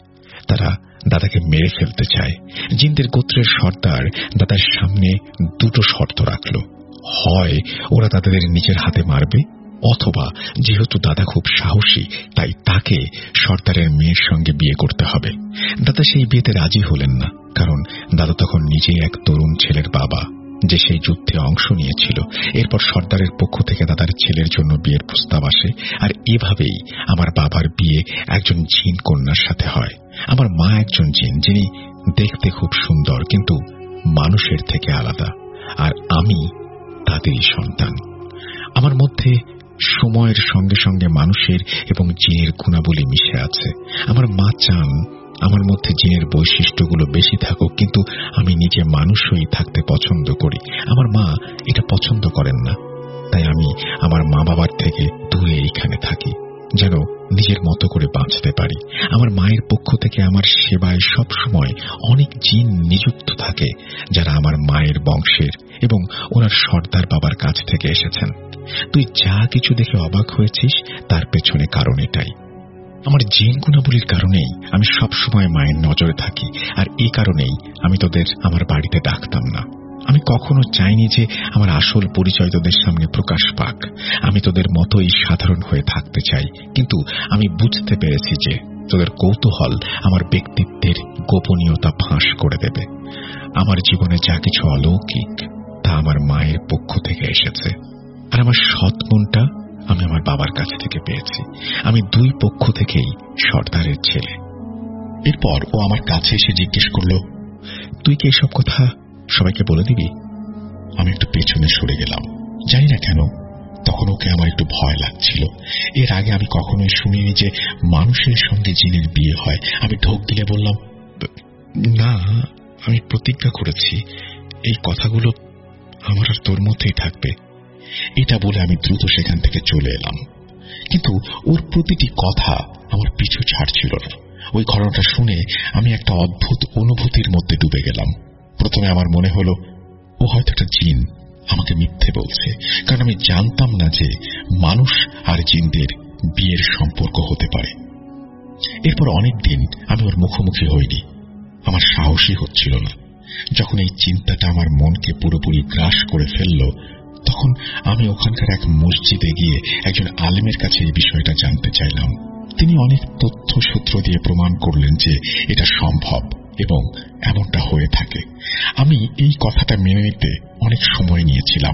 আত্মারা দাদাকে মেরে ফেলতে চায়। জিনদের গোত্রের সর্দার দাদার সামনে দুটো শর্ত রাখল, হয় ওরা দাদাদের নিজের হাতে মারবে, অথবা যেহেতু দাদা খুব সাহসী তাই তাকে সর্দারের মেয়ের সঙ্গে বিয়ে করতে হবে। দাদা সেই বিয়েতে রাজি হলেন না, কারণ দাদা তখন নিজেই এক তরুণ ছেলের বাবা যে সেই যুদ্ধে অংশ নিয়েছিল। এরপর সর্দারের পক্ষ থেকে দাদার ছেলের জন্য বিয়ের প্রস্তাব আসে, আর এভাবেই আমার বাবার বিয়ে একজন জিন কন্যার সাথে হয়। আমার মা একজন জিন, যিনি দেখতে খুব সুন্দর কিন্তু মানুষের থেকে আলাদা, আর আমি তাদেরই সন্তান। আমার মধ্যে সময়ের সঙ্গে সঙ্গে মানুষের এবং জিনের গুণাবলী মিশে আছে। আমার মা চান আমার মধ্যে জিনের বৈশিষ্ট্যগুলো বেশি থাকুক, কিন্তু আমি নিজে মানুষ হয়েই থাকতে পছন্দ করি। আমার মা এটা পছন্দ করেন না, তাই আমি আমার মা বাবার থেকে দূরে এইখানে থাকি, যেন নিজের মতো করে বাঁচতে পারি। আমার মায়ের পক্ষ থেকে আমার সেবায় সবসময় অনেক জিন নিযুক্ত থাকে, যারা আমার মায়ের বংশের এবং ওনার সর্দার বাবার কাছ থেকে এসেছেন। তুই যা কিছু দেখে অবাক হয়েছিস তার পেছনে কারণ এটাই। আমার জিন গুণাবলীর কারণেই আমি সবসময় মায়ের নজরে থাকি, আর এই কারণেই আমি তোদের আমার বাড়িতে ডাকতাম না। আমি কখনো চাইনি যে আমার আসল পরিচয় তোদের সামনে প্রকাশ পাক। আমি তোদের মতোই সাধারণ হয়ে থাকতে চাই, কিন্তু আমি বুঝতে পেরেছি যে তোদের কৌতূহল আমার ব্যক্তিত্বের গোপনীয়তা ফাঁস করে দেবে। আমার জীবনে যা কিছু অলৌকিক তা আমার মায়ের পক্ষ থেকে এসেছে, আর আমার সৎ মনটা আমি আমার বাবার কাছ থেকে পেয়েছি। আমি দুই পক্ষ থেকেই সর্দারের ছেলে। এরপর ও আমার কাছে এসে জিজ্ঞেস করল, তুই কি এসব কথা সবাইকে বলে দিবি? আমি একটু পেছনে সরে গেলাম, জানি না কেন তখন ওকে আমার একটু ভয় লাগছিল। এর আগে আমি কখনোই শুনিনি যে মানুষের সঙ্গে জিনের বিয়ে হয়। আমি ঢোক গিলে বললাম, না, আমি প্রতিজ্ঞা করেছি এই কথাগুলো আমার আর তোর মধ্যেই থাকবে। এটা বলে আমি দ্রুত সেখান থেকে চলে এলাম, কিন্তু ওর প্রতিটি কথা আমার পিছু ছাড়ছিল না। ওই ঘটনাটা শুনে আমি একটা অদ্ভুত অনুভূতির মধ্যে ডুবে গেলাম। প্রথমে আমার মনে হলো ও হয়তো একটা জিন আমাকে মিথ্যে বলছে, কারণ আমি জানতাম না যে মানুষ আর জিনদের বিয়ের সম্পর্ক হতে পারে। এরপর অনেকদিন আমি ওর মুখোমুখি হইনি, আমার সাহসই হচ্ছিল না। যখন এই চিন্তাটা আমার মনকে পুরোপুরি গ্রাস করে ফেলল, তখন আমি ওখানকার এক মসজিদে গিয়ে একজন আলেমের কাছে এই বিষয়টা জানতে চাইলাম। তিনি অনেক তথ্য সূত্র দিয়ে প্রমাণ করলেন যে এটা সম্ভব এবং এমনটা হয়ে থাকে। আমি এই কথাটা মেনে নিতে অনেক সময় নিয়েছিলাম।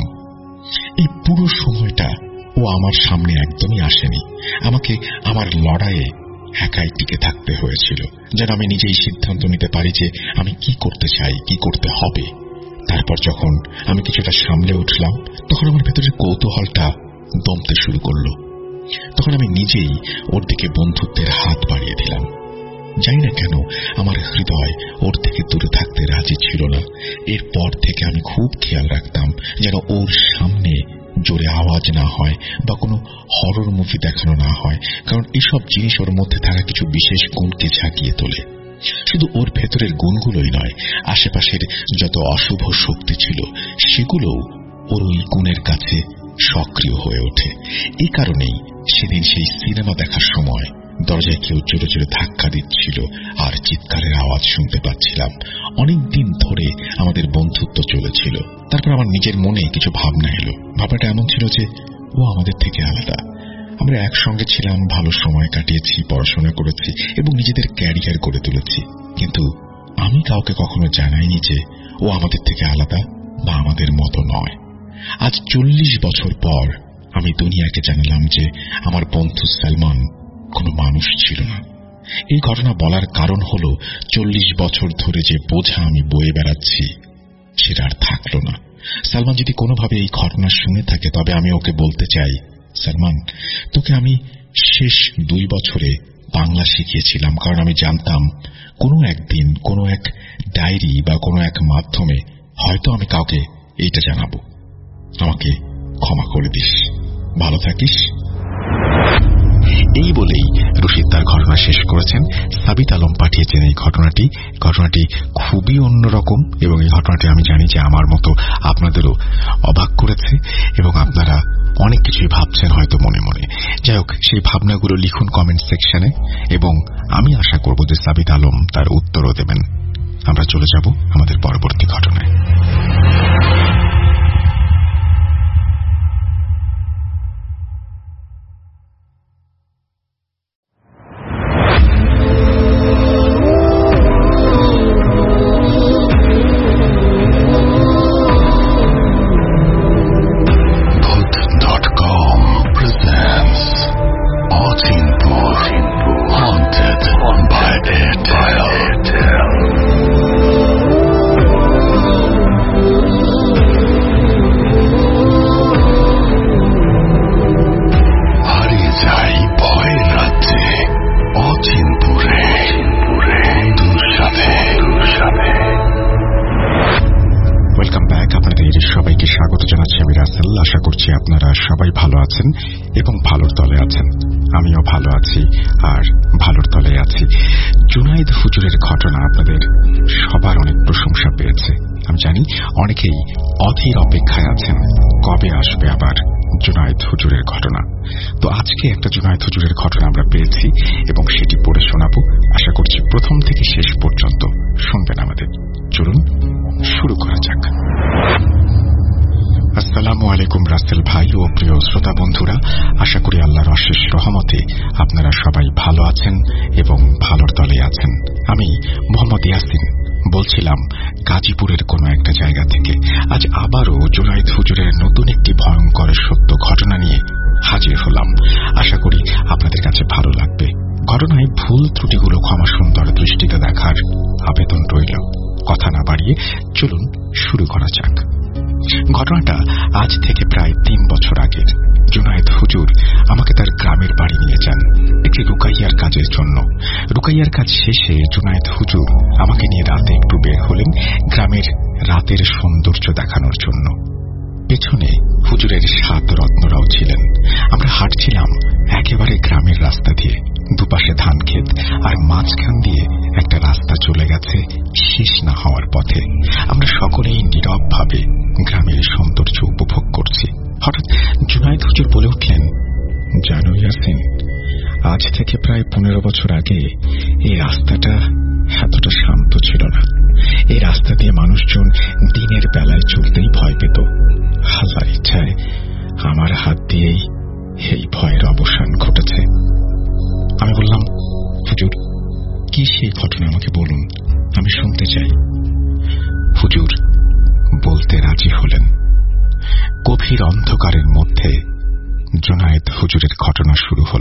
এই পুরো সময়টা ও আমার সামনে একদমই আসেনি। আমাকে আমার লড়াইয়ে একাই টিকে থাকতে হয়েছিল, যেন আমি নিজেই সিদ্ধান্ত নিতে পারি যে আমি কি করতে চাই, কি করতে হবে। তারপর যখন আমি কিছুটা সামলে উঠলাম, তখন আমার ভেতরের কৌতূহলটা দমতে শুরু করলো। তখন আমি নিজেই ওর দিকে বন্ধুত্বের হাত বাড়িয়ে দিলাম। জানি না কেন আমার হৃদয় ওর থেকে দূরে থাকতে রাজি ছিল না। এরপর থেকে আমি খুব খেয়াল রাখতাম যেন ওর সামনে জোরে আওয়াজ না হয় বা কোনো হরর মুভি দেখানো না হয়, কারণ এসব জিনিস ওর মধ্যে থাকা কিছু বিশেষ গুণকে ঝাঁকিয়ে তোলে। শুধু ওর ভেতরের গুণগুলোই নয়, আশেপাশের যত অশুভ শক্তি ছিল সেগুলোও ওর ওই গুণের কাছে সক্রিয় হয়ে ওঠে। এই কারণেই সেদিন সেই সিনেমা দেখার সময় দরজায় কেউ জোরে জোরে ধাক্কা দিচ্ছিল আর চিৎকারের আওয়াজ শুনতে পাচ্ছিলাম। অনেকদিন ধরে আমাদের বন্ধুত্ব চলেছিল। তারপর আমার নিজের মনে কিছু ভাবনা এলো। ভাবনাটা এমন ছিল যে ও আমাদের থেকে আলাদা। আমরা একসঙ্গে ছিলাম, ভালো সময় কাটিয়েছি, পড়াশোনা করেছি এবং নিজেদের ক্যারিয়ার গড়ে তুলেছি, কিন্তু আমি কাউকে কখনো জানাইনি যে ও আমাদের থেকে আলাদা বা আমাদের মতো নয়। আজ 40 বছর পর আমি দুনিয়াকে জানালাম যে আমার বন্ধু সালমান কোনো মানুষ ছিল না। এই ঘটনা বলার কারণ হলো 40 বছর ধরে যে বোঝা আমি বয়ে বেড়াচ্ছি সেটা আর থাকলো না। সালমান যদি কোনোভাবে এই ঘটনা শুনে থাকে, তবে আমি ওকে বলতে চাই, সালমান, তোকে আমি শেষ 2 বছরে বাংলা শিখিয়েছিলাম, কারণ আমি জানতাম কোনো একদিন কোনো এক ডায়েরি বা কোনো এক মাধ্যমে হয়তো আমি কাউকে এইটা জানাবো। আমাকে ক্ষমা করে দিস, ভালো থাকিস। এই বলেই রশিদ তার ঘটনা শেষ করেছেন। সাবিত আলম পাঠিয়েছেন এই ঘটনাটি খুবই অন্যরকম, এবং এই ঘটনাটি আমি জানি যে আমার মতো আপনাদেরও অবাক করেছে এবং আপনারা অনেক কিছুই ভাবছেন হয়তো মনে মনে। যাই হোক, সেই ভাবনাগুলো লিখুন কমেন্ট সেকশনে, এবং আমি আশা করব যে সাবিত আলম তার উত্তরও দেবেন। আমরা চলে যাব আমাদের পরবর্তী ঘটনায়। আশা করছি আপনারা সবাই ভালো আছেন এবং ভালোর তলে আছেন। আমিও ভালো আছি আর ভালোর তলে আছি। জুনায়েদ হুজুরের ঘটনা আপনাদের সবার অনেক প্রশংসা পেয়েছে। আমি জানি অনেকেই অধীর অপেক্ষায় আছেন কবে আসবে আবার জুনায়েদ হুজুরের ঘটনা। তো আজকে একটা জুনায়েদ হুজুরের ঘটনা আমরা পেয়েছি এবং সেটি পড়ে শোনাবো। আশা করছি প্রথম থেকে শেষ পর্যন্ত শুনবেন আমাদের। চলুন শুরু করা যাক। আসসালামু আলাইকুম রাসেল ভাই ও প্রিয় শ্রোতা বন্ধুরা, আশা করি আল্লাহর অশেষ রহমতে আপনারা সবাই ভালো আছেন এবং ভালোর তলে আছেন। আমি মোহাম্মদ ইয়াসিন বলছিলাম গাজীপুরের কোন একটা জায়গা থেকে। আজ আবারও জুনায়েদ হুজুরের নতুন একটি ভয়ঙ্কর সত্য ঘটনা নিয়ে হাজির হলাম। আশা করি আপনাদের কাছে ভালো লাগবে। ঘটনায় ভুল ত্রুটিগুলো ক্ষমা সুন্দর দৃষ্টিতে দেখার আবেদন রইল। কথা না বাড়িয়ে চলুন শুরু করা যাক। ঘটনাটা আজ থেকে প্রায় 3 বছর আগের। জুনায়েদ হুজুর আমাকে তার গ্রামের বাড়ি নিয়ে যান একটি রুকাইয়ার কাজের জন্য। রুকাইয়ার কাজ শেষে জুনায়েদ হুজুর আমাকে নিয়ে রাতে একটু বের হলেন গ্রামের রাতের সৌন্দর্য দেখানোর জন্য। পেছনে হুজুরের 7 রত্নরাও ছিলেন। আমরা হাঁটছিলাম একেবারে গ্রামের রাস্তা দিয়ে। দুপাশে ধান ক্ষেত আর মাঝখান দিয়ে একটা রাস্তা চলে গেছে শেষ না হওয়ার পথে। আমরা সকলেই নীরবভাবে গ্রামের সৌন্দর্য উপভোগ করছি। হঠাৎ জুনায়েদ হুজুর বলে উঠলেন, জানো ইয়াসিন, আজ থেকে প্রায় 15 বছর আগে এই রাস্তাটা এতটা শান্ত ছিল না। এই রাস্তা দিয়ে মানুষজন দিনের বেলায় চলতেই ভয় পেত। আল্লাহর ইচ্ছায় আমার হাত দিয়েই এই ভয়ের অবসান ঘটেছে। আমি বললাম, হুজুর কি সেই ঘটনা আমাকে বলুন, আমি শুনতে চাই। হুজুর বলতে রাজি হলেন। গভীর অন্ধকারের মধ্যে জুনায়েদ হুজুরের ঘটনা শুরু হল।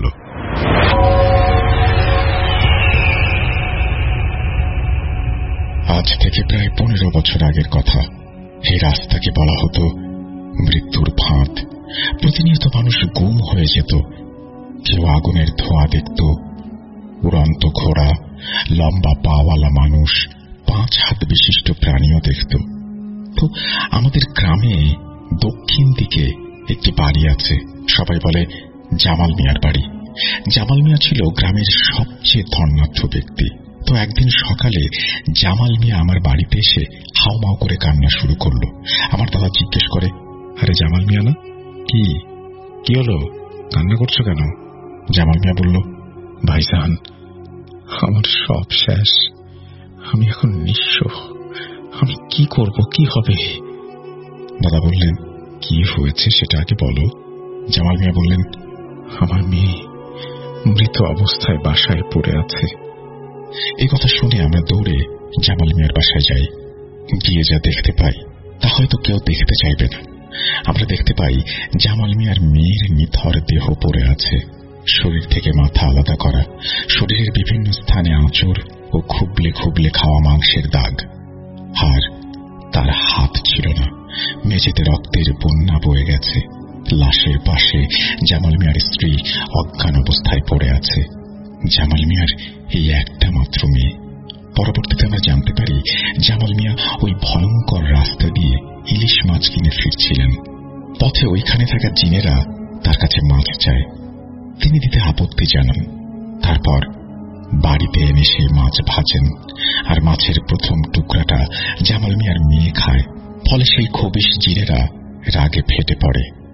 আজ থেকে প্রায় 15 বছর আগের কথা। এই রাস্তাকে বলা হতো মৃত্যুর ফাঁদ। প্রতিনিয়ত মানুষ গুম হয়ে যেত। কেউ আগুনের ধোঁয়া দেখত, উড়ন্ত ঘোড়া, লম্বা পাওয়ালা মানুষ, 5 হাত বিশিষ্ট প্রাণীও দেখত। তো আমাদের গ্রামে দক্ষিণ দিকে একটি বাড়ি আছে, সবাই বলে জামাল মিয়ার বাড়ি। জামাল মিয়া ছিল গ্রামের সবচেয়ে ধনাঢ্য ব্যক্তি। তো একদিন সকালে জামাল মিয়া আমার বাড়িতে এসে হাউমাউ করে কান্না শুরু করলো। আমার দাদা জিজ্ঞেস করে, আরে জামাল মিয়া না, কি হলো, কান্না করছো কেন? জামাল মিয়া বলল, ভাইজান, আমার সব শেষ, আমি এখন নিঃস্ব, আমি কি করব, কি হবে? দাদা বললেন, কি হয়েছে সেটা আগে বলো। জামাল মিয়া বললেন, আমার মেয়ে মৃত অবস্থায় বাসায় পড়ে আছে। এই কথা শুনে আমরা দৌড়ে জামাল মিয়ার বাসায় যাই। গিয়ে যা দেখতে পাই তা হয়তো কেউ দেখতে চাইবে না। আমরা দেখতে পাই জামাল মিয়ার মেয়ের নিথর দেহ পড়ে আছে, শরীর থেকে মাথা আলাদা করা, শরীরের বিভিন্ন স্থানে আঁচড় ও খুবলে খুবলে খাওয়া মাংসের দাগ। আর তার হাত ছিল না, মেঝেতে রক্তের বন্যা বয়ে গেছে। লাশের পাশে জামাল মিয়ার স্ত্রী অজ্ঞান অবস্থায় পড়ে আছে। জামাল মিয়ার এই একটা মাত্র মেয়ে। পরবর্তীতে আমরা জানতে পারি জামাল মিয়া ওই ভয়ঙ্কর রাস্তা দিয়ে ইলিশ মাছ কিনে ফিরছিলেন। পথে ওইখানে থাকা জিনেরা তার কাছে মাছ চায়, তিনি দিতে আপত্তি জানান। তারপর বাড়িতে এনে সেই মাছ ভাজেন, আর মাছের প্রথম টুকরাটা জামাল মিয়ার মেয়ে খায়। ফলে সেই খবিশ জিনেরা রাগে ফেটে পড়ে।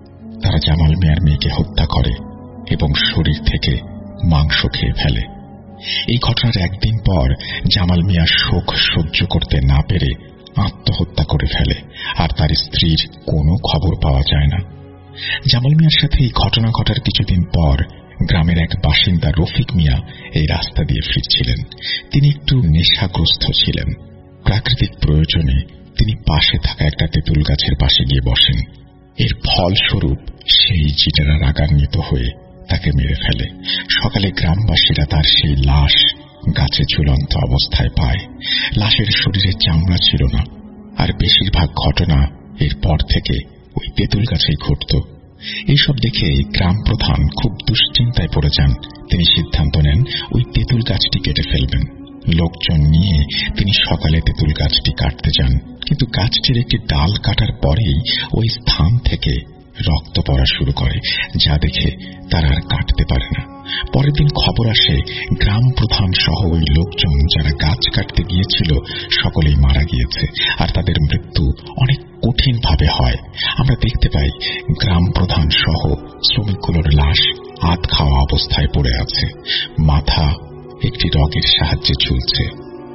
তারা জামাল মিয়ার মেয়েকে হত্যা করে এবং শরীর থেকে মাংস খেয়ে ফেলে। এই ঘটনার একদিন পর জামাল মিয়া শোক সহ্য করতে না পেরে আত্মহত্যা করে ফেলে, আর তার স্ত্রীর কোনো খবর পাওয়া যায় না। জামাল মিয়ার সাথে এই ঘটনা ঘটার কিছুদিন পর গ্রামের এক বাসিন্দা রফিক মিয়া এই রাস্তা দিয়ে ফিরছিলেন। তিনি একটু নেশাগ্রস্ত ছিলেন। প্রাকৃতিক প্রয়োজনে তিনি পাশে থাকা একটা তেঁতুল গাছের পাশে গিয়ে বসেন। এর ফলস্বরূপ সেই জিনেরা রাগান্বিত হয়ে তাকে মেরে ফেলে। সকালে গ্রামবাসীরা তার সেই লাশ গাছে ঝুলন্ত অবস্থায় পায়। লাশের শরীরে চামড়া ছিল না, আর বেশিরভাগ ঘটনা এরপর থেকে ওই তেঁতুল গাছেই ঘটত। এইসব দেখে গ্রাম প্রধান খুব দুশ্চিন্তায় পড়ে যান। তিনি সিদ্ধান্ত নেন ওই তেঁতুল গাছটি কেটে ফেলবেন। লোকজন নিয়ে তিনি সকালে তেঁতুল গাছটি কাটতে যান, কিন্তু গাছটির একটি ডাল কাটার পরেই ওই স্থান থেকে রক্ত পড়া শুরু করে, যা দেখে তারা আর কাটতে পারে না। পরের দিন খবর আসে গ্রাম প্রধান সহ ওই লোকজন যারা গাছ কাটতে গিয়েছিল সকলেই মারা গিয়েছে, আর তাদের মৃত্যু অনেক কঠিন ভাবে হয়। আমরা দেখতে পাই গ্রাম প্রধান সহ শ্রমিকগুলোর লাশ আধ খাওয়া অবস্থায় পড়ে আছে। মাথা একটি রগের সাহায্যে ঝুলছে,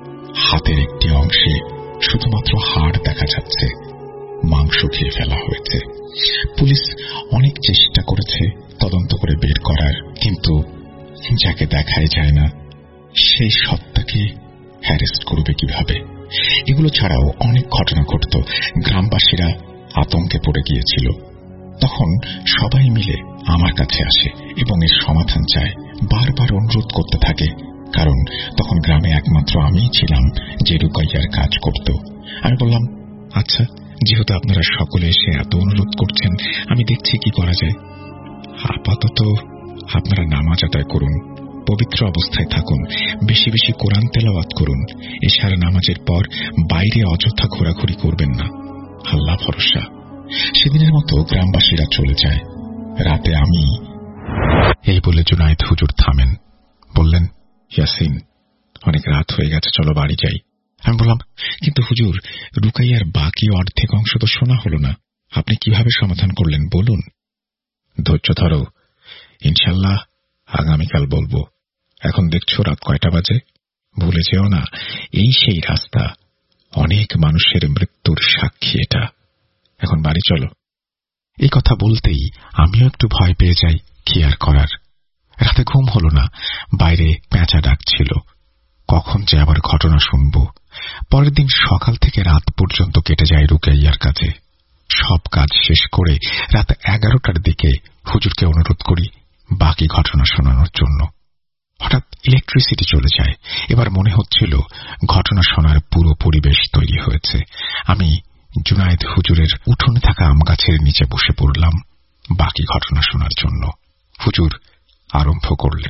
হাতের একটি অংশে শুধুমাত্র হাড় দেখা যাচ্ছে। মাংস খেয়ে ফেলা হয়েছে। পুলিশ অনেক চেষ্টা করেছে তদন্ত করে বের করার, কিন্তু যাকে দেখাই যায় না সেই সত্তাকে হ্যারেস্ট করবে কিভাবে? এগুলো ছাড়াও অনেক ঘটনা ঘটত। গ্রামবাসীরা আতঙ্কে পড়ে গিয়েছিল। তখন সবাই মিলে আমার কাছে আসে এবং এর সমাধান চায়, বারবার অনুরোধ করতে থাকে, কারণ তখন গ্রামে একমাত্র আমিই ছিলাম যে রুকাইয়ার কাজ করত। আমি বললাম, আচ্ছা, যেহেতু আপনারা সকলে এসে এত অনুরোধ করছেন, আমি দেখছি কি করা যায়। আপাতত আপনারা নামাজ আদায় করুন, পবিত্র অবস্থায় থাকুন, বেশি বেশি কোরআন তেলাওয়াত করুন। এশার নামাজের পর বাইরে অযথা ঘোরাঘুরি করবেন না, আল্লাহ ভরসা। সেদিনের মতো গ্রামবাসীরা চলে যায়। রাতে আমি এই বলে জুনায়েদ হুজুর থামেন, বললেন, ইয়াসিন, অনেক রাত হয়ে গেছে, চলো বাড়ি যাই। আমি বললাম, কিন্তু হুজুর, রুকাইয়ার বাকি অর্ধেক অংশ তো শোনা হলো না, আপনি কিভাবে সমাধান করলেন বলুন। ধৈর্য ধরো, ইনশাল্লাহ আগামীকাল বলবো। এখন দেখছো রাত কয়টা বাজে? ভুলে যেও না, এই সেই রাস্তা, অনেক মানুষের মৃত্যুর সাক্ষী এটা। এখন বাড়ি চলো। এই কথা বলতেই আমিও একটু ভয় পেয়ে যাই, কি আর করার। রাতে ঘুম হলো না, বাইরে পেঁচা ডাকছিল। কখন যে আবার ঘটনা শুনব। পরের দিন সকাল থেকে রাত পর্যন্ত কেটে যায় রুকাইয়ার কাছে। সব কাজ শেষ করে রাত 11টার দিকে হুজুরকে অনুরোধ করি বাকি ঘটনা শোনানোর জন্য। হঠাৎ ইলেকট্রিসিটি চলে যায়। এবার মনে হচ্ছিল ঘটনা শোনার পুরো পরিবেশ তৈরি হয়েছে। আমি জুনায়েদ হুজুরের উঠোনে থাকা আম গাছের নিচে বসে পড়লাম বাকি ঘটনা শোনার জন্য। হুজুর আরম্ভ করলেন।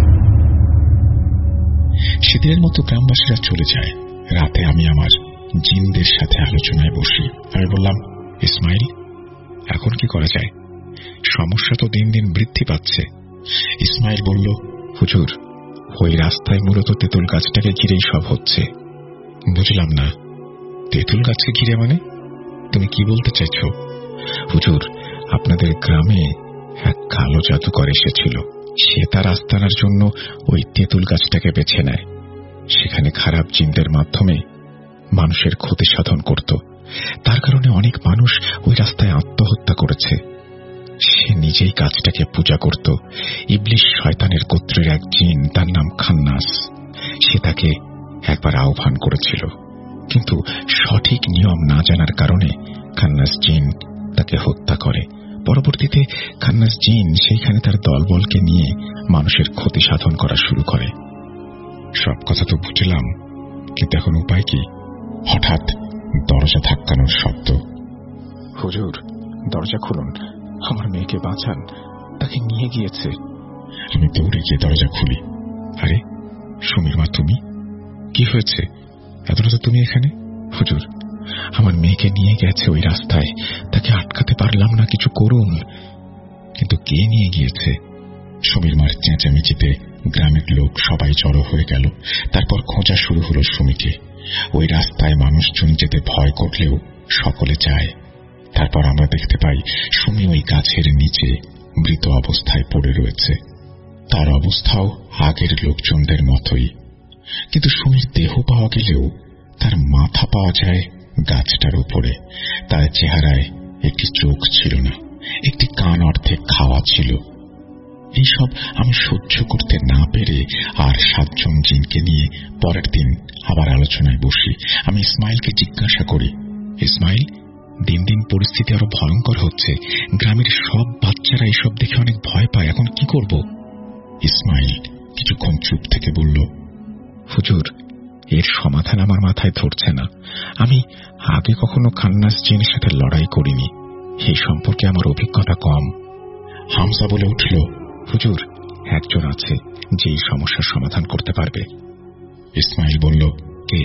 সেদিনের মতো গ্রামবাসীরা চলে যায়। রাতে আমি আমার জিনদের সাথে আলোচনায় বসি। আমি বললাম, ইসমাইল, এখন কি করা যায়? সমস্যা তো দিন দিন বৃদ্ধি পাচ্ছে। ইসমাইল বলল, হুজুর, ওই রাস্তায় মূলত তেঁতুল গাছটাকে ঘিরেই সব হচ্ছে। বুঝলাম না, তেঁতুল গাছকে ঘিরে মানে? তুমি কি বলতে চাইছ? হুজুর, আপনাদের গ্রামে এক কালো জাদুকর এসেছিল। সে তার আস্তানার জন্য ওই তেঁতুল গাছটাকে বেছে নেয়। সেখানে খারাপ জিনদের মাধ্যমে মানুষের ক্ষতি সাধন করত। তার কারণে অনেক মানুষ ওই রাস্তায় আত্মহত্যা করেছে। সে নিজেই গাছটাকে পূজা করত। ইবলিশ শয়তানের গোত্রের এক জিন, তার নাম খান্নাস। সে তাকে একবার আহ্বান করেছিল, কিন্তু সঠিক নিয়ম না জানার কারণে খান্নাস জিন তাকে হত্যা করে। পরবর্তীতে খান্নাস জিন সেইখানে তার দলবলকে নিয়ে মানুষের ক্ষতি সাধন করা শুরু করে। সব কথা তো বুঝলাম, কিন্তু এখন উপায় কি? হঠাৎ দরজা ধাক্কানোর শব্দ। হুজুর, দরজা খুলুন, আমার মেয়েকে বাঁচান, তাকে নিয়ে গিয়েছে। আমি দৌড়ে গিয়ে দরজা খুলি। আরে সুমির মা, তুমি? কি হয়েছে? এত রাতে তুমি এখানে? হুজুর, আমার মেয়েকে নিয়ে গেছে ওই রাস্তায়, তাকে আটকাতে পারলাম না, কিছু করুন। কিন্তু কে নিয়ে গিয়েছে? সুমির মার চেঁচামেচিতে গ্রামের লোক সবাই জড়ো হয়ে গেল। তারপর খোঁজা শুরু হলো সুমিকে। ওই রাস্তায় মানুষজন যেতে ভয় করলেও সকলে যায়। তারপর আমরা দেখতে পাই সুমি ওই গাছের নিচে মৃত অবস্থায় পড়ে রয়েছে। তার অবস্থাও আগের লোকজনদের মতোই, কিন্তু সুমির দেহ পাওয়া গেলেও তার মাথা পাওয়া যায় গাছটার উপরে। তার চেহারায় একটি চোখ ছিল না, একটি কান অর্ধেক খাওয়া ছিল। এইসব আমি সহ্য করতে না পেরে আর 7 জন জিনকে নিয়ে পরের দিন আবার আলোচনায় বসি। আমি ইসমাইলকে জিজ্ঞাসা করি, ইসমাইল, দিন দিন পরিস্থিতি আরো ভয়ঙ্কর হচ্ছে, গ্রামের সব বাচ্চারা এসব দেখে অনেক ভয় পায়, এখন কি করব? ইসমাইল কিছুক্ষণ চুপ থেকে বলল, হুজুর, এর সমাধান আমার মাথায় ধরছে না। আমি আগে কখনো খান্নাস জিনের সাথে লড়াই করিনি, এই সম্পর্কে আমার অভিজ্ঞতা কম। হামজা বলে উঠল, হুজুর, একজন আছে যে এই সমস্যার সমাধান করতে পারবে। ইসমাইল বলল, কে?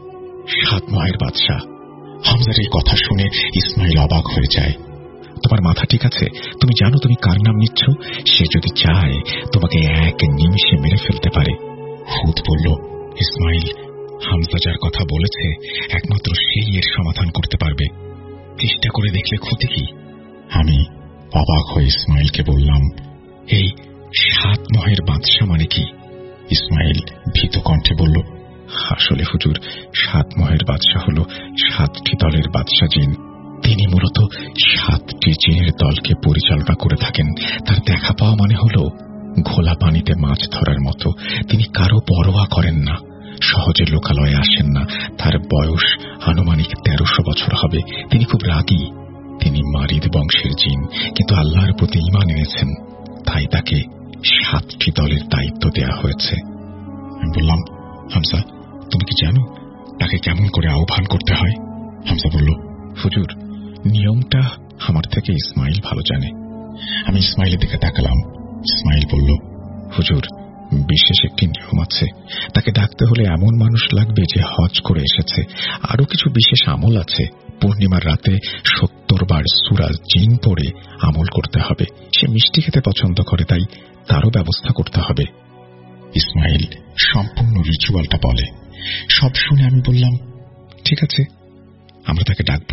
7 মায়ের বাদশা। হামজার এই কথা শুনে ইসমাইল অবাক হয়ে যায়। তোমার মাথা ঠিক আছে? তুমি জানো তুমি কার নাম নিচ্ছ? সে যদি চায় তোমাকে এক নিমিষে মেরে ফেলতে পারে। হুদ বলল, ইসমাইল, হামজা যার কথা বলেছে একমাত্র সেই এর সমাধান করতে পারবে, চেষ্টা করে দেখলে ক্ষতি কি? আমি অবাক হয়ে ইসমাইলকে বললাম, এই 7 মহের বাদশা মানে কি? ইসমাইল ভীত কণ্ঠে বলল, আসলে হুজুর, 7 মহের বাদশা হল 7টি দলের বাদশা জিন। তিনি মূলত 7টি জিনের দলকে পরিচালনা করে থাকেন। তার দেখা পাওয়া মানে হল ঘোলা পানিতে মাছ ধরার মতো। তিনি কারো পরোয়া করেন না, সহজে লোকালয়ে আসেন না। তার বয়স আনুমানিক 1300 বছর হবে। তিনি খুব রাগী। তিনি মারিদ বংশের জিন, কিন্তু আল্লাহর প্রতি ঈমান এনেছেন, তাই তাকে 7টি দলের দায়িত্ব দেয়া হয়েছে। আমি বললাম, হামজা, তুমি কি জানো তাকে কেমন করে আহ্বান করতে হয়? হামজা বলল, হুজুর, নিয়মটা আমার থেকে ইসমাইল ভালো জানে। আমি ইসমাইলের দিকে তাকালাম। ইসমাইল বলল, হুজুর, বিশেষ একটি নিয়ম আছে। তাকে ডাকতে হলে এমন মানুষ লাগবে যে হজ করে এসেছে। আরো কিছু বিশেষ আমল আছে। পূর্ণিমার রাতে 70 বার সূরা জিন পড়ে আমল করতে হবে। সে মিষ্টি খেতে পছন্দ করে, তাই তারও ব্যবস্থা করতে হবে। ইসমাইল সম্পূর্ণ রিচুয়ালটা বলে। সব শুনে আমি বললাম, ঠিক আছে, আমরা তাকে ডাকব।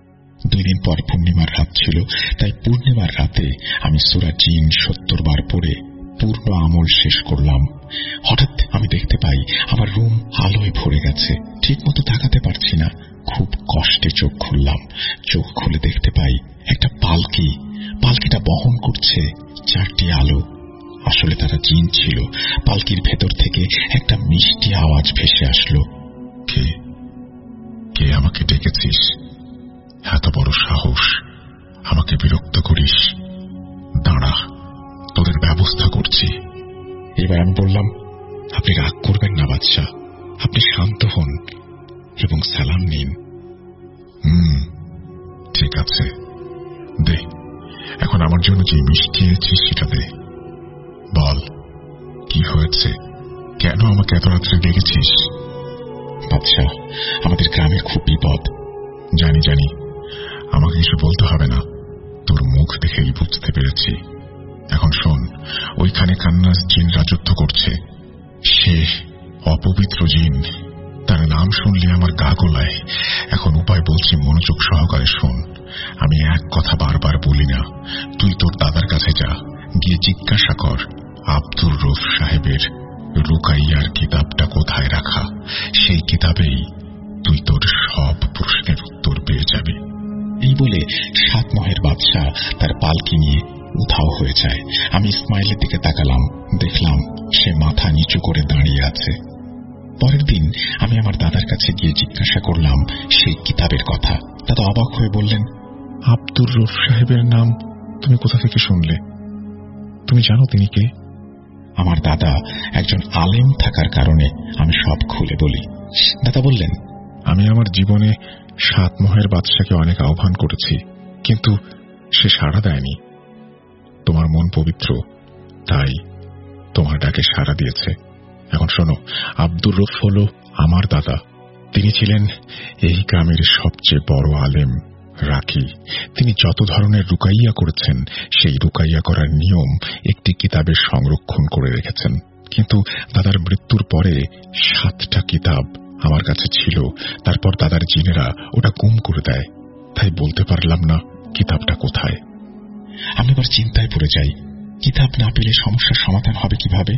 2 দিন পর পূর্ণিমার রাত ছিল, তাই পূর্ণিমার রাতে আমি সূরা জিন 70 বার পড়ে পূর্ণ আমল শেষ করলাম। হঠাৎ আমি দেখতে পাই আমার রুম আলোয় ভরে গেছে। ঠিক মতো তাকাতে পারছি না। খুব কষ্টে চোখ খুললাম। চোখ খুলে দেখতে পাই একটা পালকি। পালকিটা বহন করছে 4টি আলো। আসলে তারা জিন ছিল। পালকির ভেতর থেকে একটা মিষ্টি আওয়াজ ভেসে আসলো, কে কে আমাকে ডেকেছিস? এত বড় সাহস, আমাকে বিরক্ত করিস? দাঁড়া, তোদের ব্যবস্থা করছি। এবার আমি বললাম, আপনি রাগ করবেন না বাদশা, আপনি শান্ত হন এবং সালাম নিন। ঠিক আছে, দে, এখন আমার জন্য যে মিষ্টি এনেছিস সেটা দে। বল, কি হয়েছে? কেন আমাকে এত রাত্রে ডেকেছিস? বাদশা, আমাদের গ্রামের খুব বিপদ। জানি জানি, আমাকে কিছু বলতে হবে না, তোর মুখ দেখেই বুঝতে পেরেছি। এখন শোন, ওইখানে খান্নাস জিন রাজত্ব করছে। সে অপবিত্র জিন, তার নাম শুনলে আমার গা গোলায়। এখন উপায় বলছি, মনোযোগ সহকারে শোন। আমি এক কথা বারবার বলি না। তুই তোর দাদার কাছে যা, গিয়ে জিজ্ঞাসা কর আব্দুর রউফ সাহেবের রুকাইয়ার কিতাবটা কোথায় রাখা। সেই কিতাবেই তুই তোর সব প্রশ্নের উত্তর পেয়ে যাবি। এই বলে 7 মহের বাদশা তার পালকি নিয়ে উধাও হয়ে যায়। আমি ইসমাইলের দিকে তাকালাম, দেখলাম সে মাথা নিচু করে দাঁড়িয়ে আছে। পরের দিন আমি আমার দাদার কাছে গিয়ে জিজ্ঞাসা করলাম সেই কিতাবের কথা। দাদা অবাক হয়ে বললেন, আব্দুর রউফ সাহেবের নাম তুমি কোথা থেকে শুনলে? তুমি জানো তিনি কে? আমার দাদা একজন আলেম থাকার কারণে আমি সব খুলে বলি। দাদা বললেন, আমি আমার জীবনে 7 মহের বাদশাকে অনেক আহ্বান করেছি, কিন্তু সে সাড়া দেয়নি। তোমার মন পবিত্র, তাই তোমার ডাকে সাড়া দিয়েছে। এখন শোনো, আব্দুর রউফ হল আমার দাদা। তিনি ছিলেন এই গ্রামের সবচেয়ে বড় আলেম, রাখি। তিনি যত ধরনের রুকাইয়া করেছেন, সেই রুকাইয়া করার নিয়ম একটি কিতাবে সংরক্ষণ করে রেখেছেন। কিন্তু দাদার মৃত্যুর পরে 7টা কিতাব আমার কাছে ছিল। তারপর দাদার জিনেরা ওটা গুম করে দেয়। তাই বলতে পারলাম না কিতাবটা কোথায়। আমি এবার চিন্তায় পড়ে যাই, কিতাব না পেলে সমস্যার সমাধান হবে কিভাবে।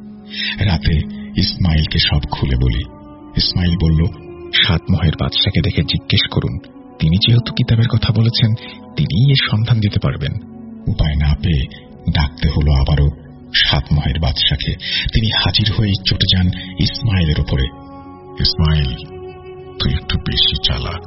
রাতে ইসমাইলকে সব খুলে বলি। ইসমাইল বলল, 7 মহের বাদশাকে দেখে জিজ্ঞেস করুন, তিনি যেহেতু কিতাবের কথা বলেছেন তিনিই এর সন্ধান দিতে পারবেন। উপায় না পেয়ে ডাকতে হলো আবারও 7 মহের বাদশাকে। তিনি হাজির হয়ে চটে যান ইসমাইলের উপরে। ইসমাইল, তুই একটু বেশি চালাক।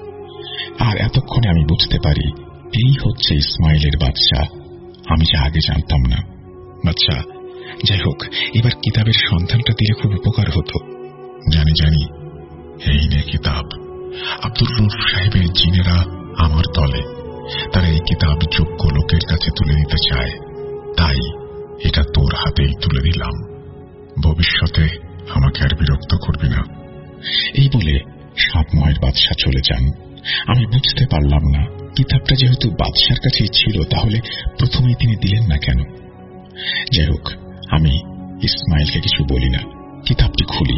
আর এতক্ষণে আমি বুঝতে পারি এই হচ্ছে ইসমাইলের বাদশা, আমি যা আগে জানতাম না। আচ্ছা, যাই হোক, এবার কিতাবের সন্ধানটা দিলে খুব উপকার হতো। জানি জানি, এই নে কিতাব। আব্দুর রউফ সাহেবের জিনেরা আমার দলে, তারা এই কিতাব যোগ্য লোকের কাছে তুলে দিতে চায়, তাই এটা তোর হাতেই তুলে দিলাম। ভবিষ্যতে আমাকে আর বিরক্ত করবি না। এই বলে 7 মহের বাদশা চলে যান। আমি বুঝতে পারলাম না, কিতাবটা যেহেতু বাদশার কাছেই ছিল তাহলে প্রথমেই তিনি দিলেন না কেন। যাই হোক, আমি ইসমাইলকে কিছু বলি না। কিতাবটি খুলি।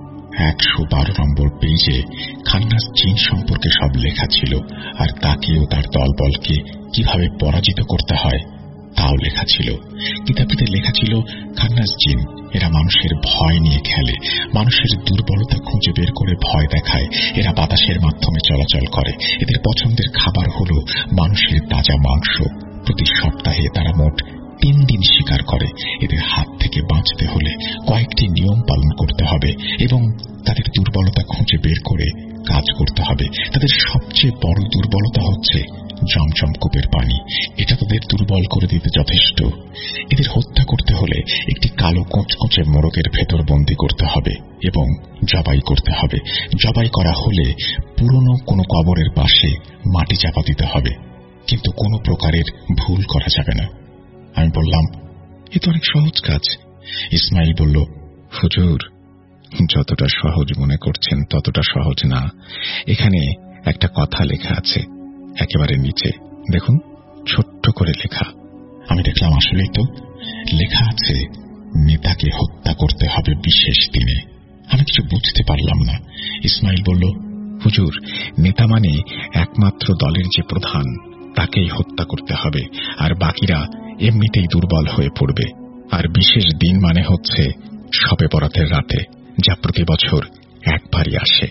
112 নম্বর পেজে খান্নাস জিন সম্পর্কে সব লেখা ছিল, আর তাকে ও তার দলবলকে কিভাবে পরাজিত করতে হয় তাও লেখা ছিল। কিতাবটিতে লেখা ছিল, খান্নাস জিন এরা মানুষের ভয় নিয়ে খেলে, মানুষের দুর্বলতা খুঁজে বের করে ভয় দেখায়। এরা বাতাসের মাধ্যমে চলাচল করে। এদের পছন্দের খাবার হলো মানুষের তাজা মাংস। প্রতি সপ্তাহে তারা মোট 3 দিন শিকার করে। এদের হাত থেকে বাঁচতে হলে কয়েকটি নিয়ম পালন করতে হবে এবং তাদের দুর্বলতা খুঁজে বের করে কাজ করতে হবে। তাদের সবচেয়ে বড় দুর্বলতা হচ্ছে জমজম কূপের পানি। এটা তাদের দুর্বল করে দিতে যথেষ্ট। এদের হত্যা করতে হলে একটি কালো কোঁচকোঁচে মোরগের ভেতর বন্দী করতে হবে এবং জবাই করতে হবে। জবাই করা হলে পুরনো কোনো কবরের পাশে মাটি চাপা দিতে হবে, কিন্তু কোনো প্রকারের ভুল করা যাবে না। আমি বললাম, এ তো অনেক সহজ কাজ। ইসমাইল বলল, হুজুর, যতটা সহজ মনে করছেন ততটা সহজ না। এখানে একটা কথা লেখা আছে একেবারে নিচে, দেখুন, ছোট্ট করে লেখা। আমি দেখলাম আসলেই তো লেখা আছে, নেতাকে হত্যা করতে হবে বিশেষ দিনে। আমি কিছু বুঝতে পারলাম না। ইসমাইল বলল, হুজুর, নেতা মানে একমাত্র দলের যে প্রধান তাকেই হত্যা করতে হবে, আর বাকিরা এমনিতেই দুর্বল হয়ে পড়বে। আর বিশেষ দিন মানে হচ্ছে শবে বরাতের রাতে, যা প্রতি বছর একবারই আসে।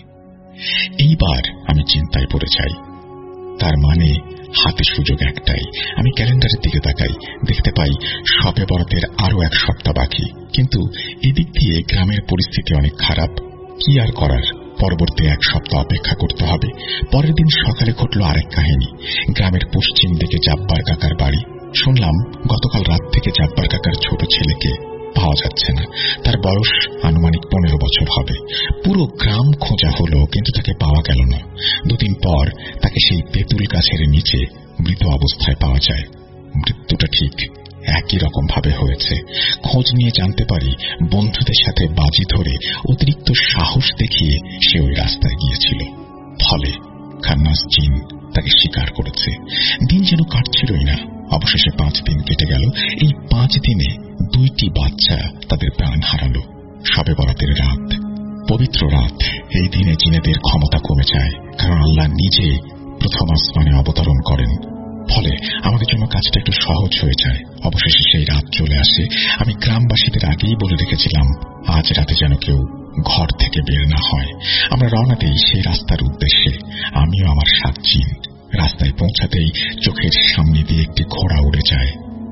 এইবার আমি চিন্তায় পড়ে যাই। তার মানে হাতে সুযোগ একটাই। আমি ক্যালেন্ডারের দিকে তাকাই, দেখতে পাই শবে বরাতের আরো 1 সপ্তাহ বাকি। কিন্তু এদিক দিয়ে গ্রামের পরিস্থিতি অনেক খারাপ। কি আর করার, পরবর্তী 1 সপ্তাহ অপেক্ষা করতে হবে। পরের দিন সকালে ঘটল আরেক কাহিনী। গ্রামের পশ্চিম দিকে জাব্বার কাকার বাড়ি। শুনলাম গতকাল রাত থেকে জাব্বার কাকার ছোট ছেলেকে পাওয়া যাচ্ছে না। তার বয়স আনুমানিক 15 বছর হবে। পুরো গ্রাম খোঁজা হলো, কিন্তু তাকে পাওয়া গেল না। 2 দিন পর তাকে সেই তেঁতুল গাছের নিচে মৃত অবস্থায় পাওয়া যায়। মৃত্যুটা ঠিক একই রকম ভাবে হয়েছে। খোঁজ নিয়ে জানতে পারি বন্ধুদের সাথে বাজি ধরে অতিরিক্ত সাহস দেখিয়ে সে ওই রাস্তায় গিয়েছিল। ফলে খান্নাস জিন তাকে শিকার করেছে। দিন যেন কাটছিলই না। অবশেষে 5 দিন কেটে গেল। এই 5 দিনে 2টি বাচ্চা তাদের প্রাণ হারালো। শবে বরাতের রাত, পবিত্র রাত। এই দিনে জিনেদের ক্ষমতা কমে যায়, কারণ আল্লাহ নিজে প্রথম আসমানে অবতরণ করেন। ফলে আমাদের জন্য কাজটা একটু সহজ হয়ে যায়। অবশেষে সেই রাত চলে আসে। আমি গ্রামবাসীদের আগেই বলে রেখেছিলাম আজ রাতে যেন কেউ ঘর থেকে বের না হয়। আমরা রওনা দেই সেই রাস্তার উদ্দেশ্যে, আমিও আমার 7 জিন। রাস্তায় পৌঁছাতেই চোখের সামনে দিয়ে একটি ঘোড়া উড়ে যায়।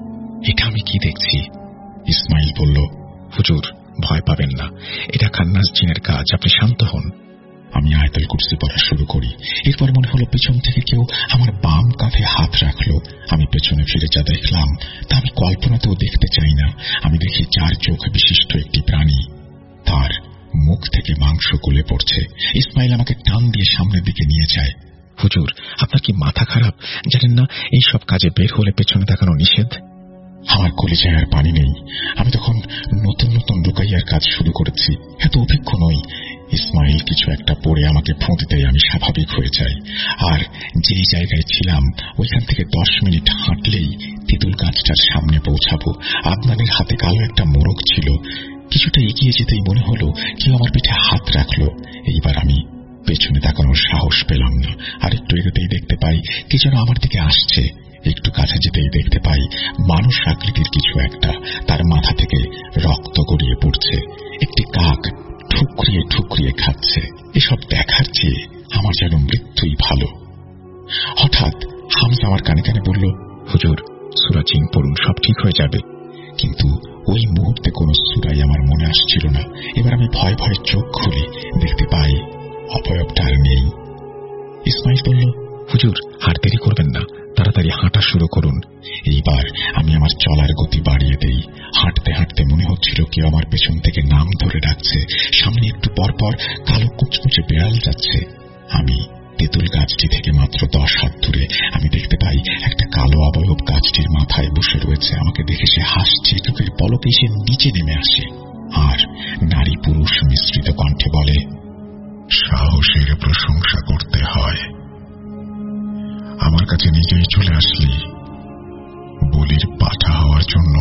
এটা আমি কি দেখছি? ইসমাইল বলল, হুজুর, ভয় পাবেন না, এটা খান্নাস জিনের কাজ, আপনি শান্ত হন। আমি আয়াতুল কুরসি পড়া শুরু করি। এরপর মনে হলো পেছন থেকে কেউ আমার বাম কাঁধে হাত রাখলো। আমি পেছনে ফিরে যা দেখলাম তা আমি কল্পনাতেও দেখতে চাই না। আমি দেখি 4 চোখ বিশিষ্ট একটি প্রাণী, তার মুখ থেকে মাংস গলে পড়ছে। ইসমাইল আমাকে টান দিয়ে সামনের দিকে নিয়ে যায়। হুজুর, আপনার কি মাথা খারাপ? জানেন না এই সব কাজে বের হলে পেছনে তাকানো নিষেধ? আমার কলিজায় আর পানি নেই। আমি তখন নতুন নতুন লুকাইয়ার কাজ শুরু করেছি, এত অভিজ্ঞ নই। ইসমাইল কিছু একটা পড়ে আমাকে ফোঁ দিতেই আমি স্বাভাবিক হয়ে যাই। আর যেই জায়গায় ছিলাম ওইখান থেকে 10 মিনিট হাঁটলেই তেঁতুল গাছটার সামনে পৌঁছাবো। আদনানের হাতে কালো একটা মোরগ ছিল। কিছুটা এগিয়ে যেতেই মনে হলো কেউ আমার পিঠে হাত রাখলো। এইবার আমি পেছনে তাকানোর সাহস পেলাম না। আর একটু এগোতেই দেখতে পাই কি যেন আমার দিকে আসছে। একটু কাছে যেতেই দেখতে পাই মানুষ আকৃতির কিছু একটা, তার মাথা থেকে রক্ত গড়িয়ে পড়ছে। একটি কাক ঠুকরিয়ে ঠুকরিয়ে খাচ্ছে। এসব দেখার চেয়ে আমার যেন মৃত্যুই ভালো। হঠাৎ হামজা আমার কানে কানে বলল, হুজুর সূরা জিন পড়ুন, সব ঠিক হয়ে যাবে। কিন্তু ওই মুহূর্তে কোনো সূরাই আমার মনে আসছিল না। এবার আমি ভয়ে ভয়ে চোখ খুলি, দেখতে পাই অবয়বটা আর নেই। ইসমাইল বলল, হুজুর আর দেরি করবেন না, তাড়াতাড়ি হাঁটা শুরু করুন। এইবার আমি আমার চলার গতি বাড়িয়ে দেই। হাঁটতে হাঁটতে মনে হচ্ছিল কেউ আমার পেছন থেকে নাম ধরে ডাকছে। সামনে একটু পরপর কালো কুচকুচে বেড়াল যাচ্ছে। আমি তেঁতুল গাছটি থেকে মাত্র 10 হাত দূরে আমি দেখতে পাই একটা কালো অবয়ব গাছটির মাথায় বসে রয়েছে। আমাকে দেখে সে হাসছে, চোখের পলকে সে নিচে নেমে আসে আর নারী পুরুষ মিশ্রিত কণ্ঠে বলে, সাহসের প্রশংসা করতে হয়। আমার কাছে নিজেই চলে আসলি বলির পাঠা হওয়ার জন্য।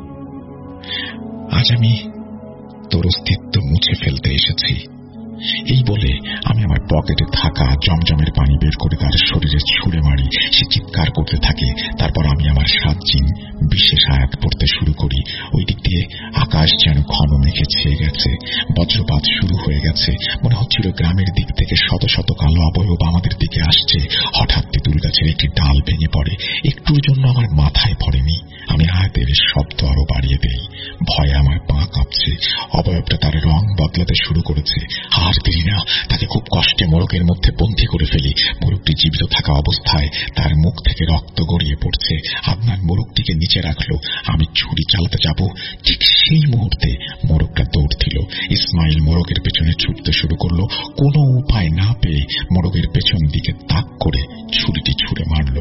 আজ আমি তোর অস্তিত্ব মুছে ফেলতে এসেছি। এই বলে আমি আমার পকেটে থাকা জমজমের পানি বের করে তার শরীরে ছুঁড়ে মারি। সে চিৎকার করতে থাকে। তারপর আমি আমার 7 জিন বিশেষ আয়াত পড়তে শুরু করি। ওই দিক দিয়ে আকাশ যেন ঘন মেঘে ছেয়ে গেছে। বজ্রপাত শুরু হয়ে গেছে। মনে হচ্ছিল গ্রামের দিক থেকে শত শত কালো অবয়ব আমাদের দিকে আসছে। হঠাৎ তেঁতুল গাছের একটি ডাল ভেঙে পড়ে। একটুর জন্য আমার মাথায় পড়েনি। আমি আয়াতের শব্দ আরো বাড়িয়ে দেই। ভয়ে আমার পা কাঁপছে। অবয়বটা তার রং বদলাতে শুরু করেছে। আর দেরি না, তাকে খুব কষ্টে মোরগের মধ্যে বন্দী করে ফেলি। মোরগটি জীবিত থাকা অবস্থায় তার মুখ থেকে রক্ত গড়িয়ে পড়ছে। আদনান মোরগটিকে নিচে রাখলো। আমি ছুরি চালাতে যাব, ঠিক সেই মুহূর্তে মোরগটা দৌড় দিল। ইসমাইল মোরগের পেছনে ছুটতে শুরু করলো। কোনো উপায় না পেয়ে মোরগের পেছন দিকে তাক করে ছুরিটি ছুঁড়ে মারল।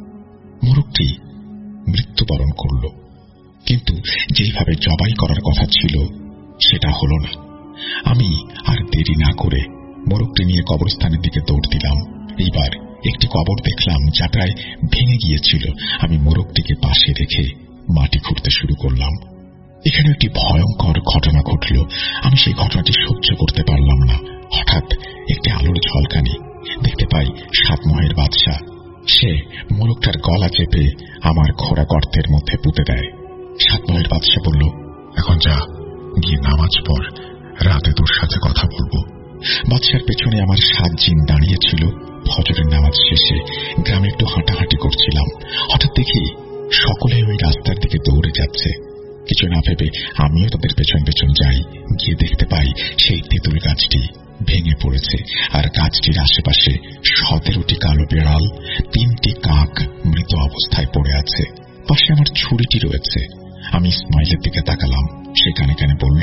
মোরগটি মৃত্যুবরণ করল। কিন্তু যেইভাবে জবাই করার কথা ছিল সেটা হলো না। আমি আর দেরি না করে মোরগটি নিয়ে কবরস্থানের দিকে দৌড় দিলাম। এইবার একটি কবর দেখলাম যা প্রায় ভেঙে গিয়েছিল। আমি মোরগটিকে পাশে রেখে মাটি খুঁড়তে শুরু করলাম। এখানে একটি ভয়ঙ্কর ঘটনা ঘটল। আমি সেই ঘটনাটি সহ্য করতে পারলাম না। হঠাৎ একটি আলোর ঝলকানি। দেখতে পাই 7 মহের বাদশা। সে মোরগটার গলা চেপে আমার খোঁড়া গর্তের মধ্যে পুঁতে দেয়। 7 মহের বাদশা বলল, এখন যা, গিয়ে নামাজ পড়, রাতে তোর সাথে কথা বলবো। বাদশার পেছনে আমার 7 জিন দাঁড়িয়েছিল। ফজরের নামাজ শেষে গ্রামে একটু হাঁটাহাঁটি করছিলাম। হঠাৎ দেখি সকলে ওই রাস্তার দিকে দৌড়ে যাচ্ছে। কিছু না ভেবে আমিও তাদের পেছন পেছন যাই। গিয়ে দেখতে পাই সেই তেঁতুল গাছটি ভেঙে পড়েছে। আর গাছটির আশেপাশে 17টি কালো বেড়াল, 3টি কাক মৃত অবস্থায় পড়ে আছে। পাশে আমার ছুরিটি রয়েছে। আমি ইসমাইলের দিকে তাকালাম। সে কানে কানে বলল,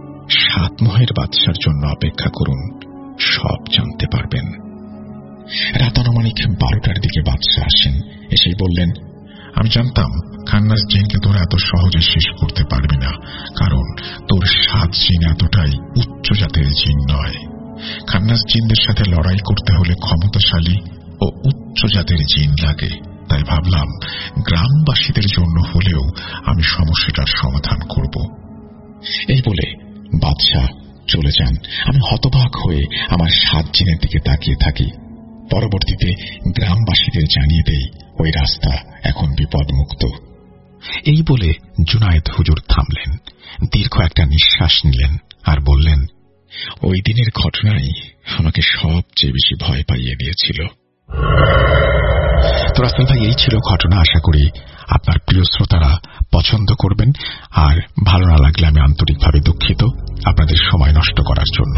7 মহের বাদশার জন্য অপেক্ষা করুন, সব জানতে পারবেন। রাত আনুমানিক 12টার দিকে বাদশা আসেন। এসেই বললেন, আমি জানতাম খান্নাস জিনকে তোরা এত সহজে শেষ করতে পারবি না, কারণ তোর 7 জিন এতটাই উচ্চ জাতের জিন নয়। খান্নাস জিনদের সাথে লড়াই করতে হলে ক্ষমতাশালী ও উচ্চ জাতের জিন লাগে। তাই ভাবলাম গ্রামবাসীদের জন্য হলেও আমি সমস্যাটার সমাধান করব। এই বলে বাদশা চলে যান। আমি হতবাক হয়ে আমার 7 জিনের দিকে তাকিয়ে থাকি। পরবর্তীতে গ্রামবাসীদের জানিয়ে দেই ওই রাস্তা এখন বিপদমুক্ত। এই বলে জুনায়েদ হুজুর থামলেন, দীর্ঘ একটা নিঃশ্বাস নিলেন আর বললেন, ওই দিনের ঘটনাই আমাকে সবচেয়ে বেশি ভয় পাইয়ে দিয়েছিল। তো রাসেল ভাই, এই ছিল ঘটনা। আশা করি আপনার প্রিয় শ্রোতারা পছন্দ করবেন। আর ভালো না লাগলে আমি আন্তরিকভাবে দুঃখিত আপনাদের সময় নষ্ট করার জন্য।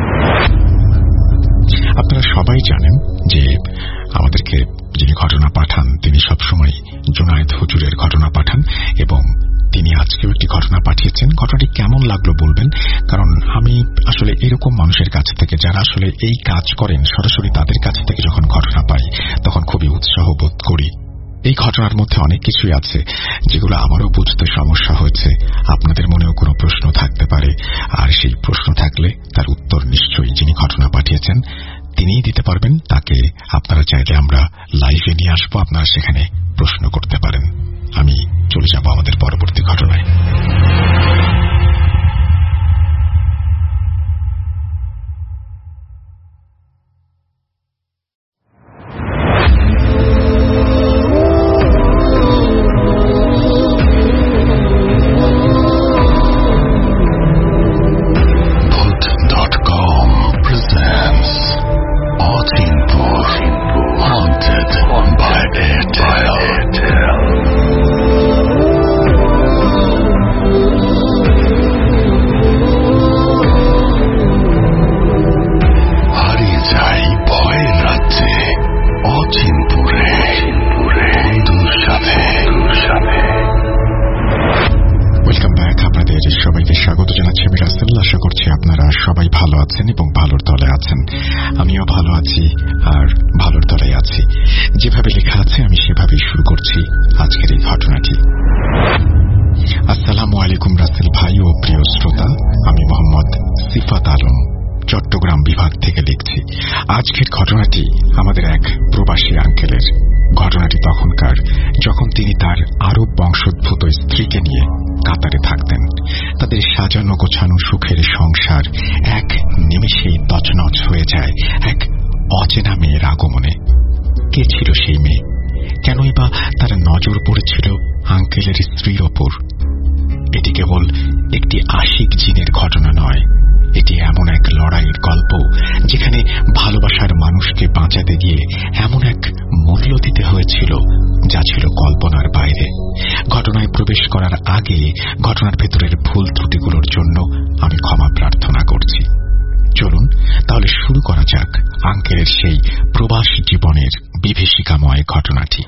আপনারা সবাই জানেন যে আমাদেরকে যিনি ঘটনা পাঠান তিনি সবসময় জুনায়েদ হুজুরের ঘটনা পাঠান, এবং তিনি আজকেও একটি ঘটনা পাঠিয়েছেন। ঘটনাটি কেমন লাগলো বলবেন, কারণ আমি আসলে এরকম মানুষের কাছ থেকে, যারা আসলে এই কাজ করেন, সরাসরি তাদের কাছ থেকে যখন ঘটনা পাই তখন খুবই উৎসাহ বোধ করি। এই ঘটনার মধ্যে অনেক কিছুই আছে যেগুলো আমারও বুঝতে সমস্যা হয়েছে। আপনাদের মনেও কোনো প্রশ্ন থাকতে পারে, আর সেই প্রশ্ন থাকলে তার উত্তর নিশ্চয়ই যিনি ঘটনা পাঠিয়েছেন তিনিই দিতে পারবেন। তাকে আপনারা চাইলে আমরা লাইভে নিয়ে আসবো, আপনারা সেখানে প্রশ্ন করতে পারেন। আমি চলে যাব আমাদের পরবর্তী ঘটনায়। আছেন এবং ভালোর তলে আছেন। আমিও ভালো আছি আর ভালোর তলে আছি। যেভাবে লেখা আছে আমি সেভাবেই শুরু করছি আজকের এই ঘটনাটি। আসসালামু আলাইকুম রাসেল ভাই ও প্রিয় শ্রোতা, আমি মোহাম্মদ সিফাত আলম চট্টগ্রাম বিভাগ থেকে লিখছি। আজকের ঘটনাটি আমাদের এক প্রবাসী আঙ্কেলের। ঘটনাটি তখনকার যখন তিনি তার আরব বংশোদ্ভূত স্ত্রীকে নিয়ে কাতারে থাকতেন। তাদের সাজানো গোছানো সুখের সংসার এক নিমেষেই তছনছ হয়ে যায় এক অচেনা মেয়ের আগমনে। কে ছিল সেই মেয়ে? কেনই বা তার নজর পড়েছিল আঙ্কেলের স্ত্রীর ওপর? এটি কেবল একটি আশিক জিনের ঘটনা নয়, এটি এমন এক লড়াইয়ের গল্প যেখানে ভালোবাসার মানুষকে বাঁচাতে গিয়ে এমন এক মূল্য দিতে হয়েছিল যা ছিল কল্পনার বাইরে। ঘটনায় প্রবেশ করার আগে ঘটনার ভেতরের ভুল ত্রুটিগুলোর জন্য আমি ক্ষমা প্রার্থনা করছি। চলুন তাহলে শুরু করা যাক আঙ্কেলের সেই প্রবাস জীবনের বিভীষিকাময় ঘটনাটি।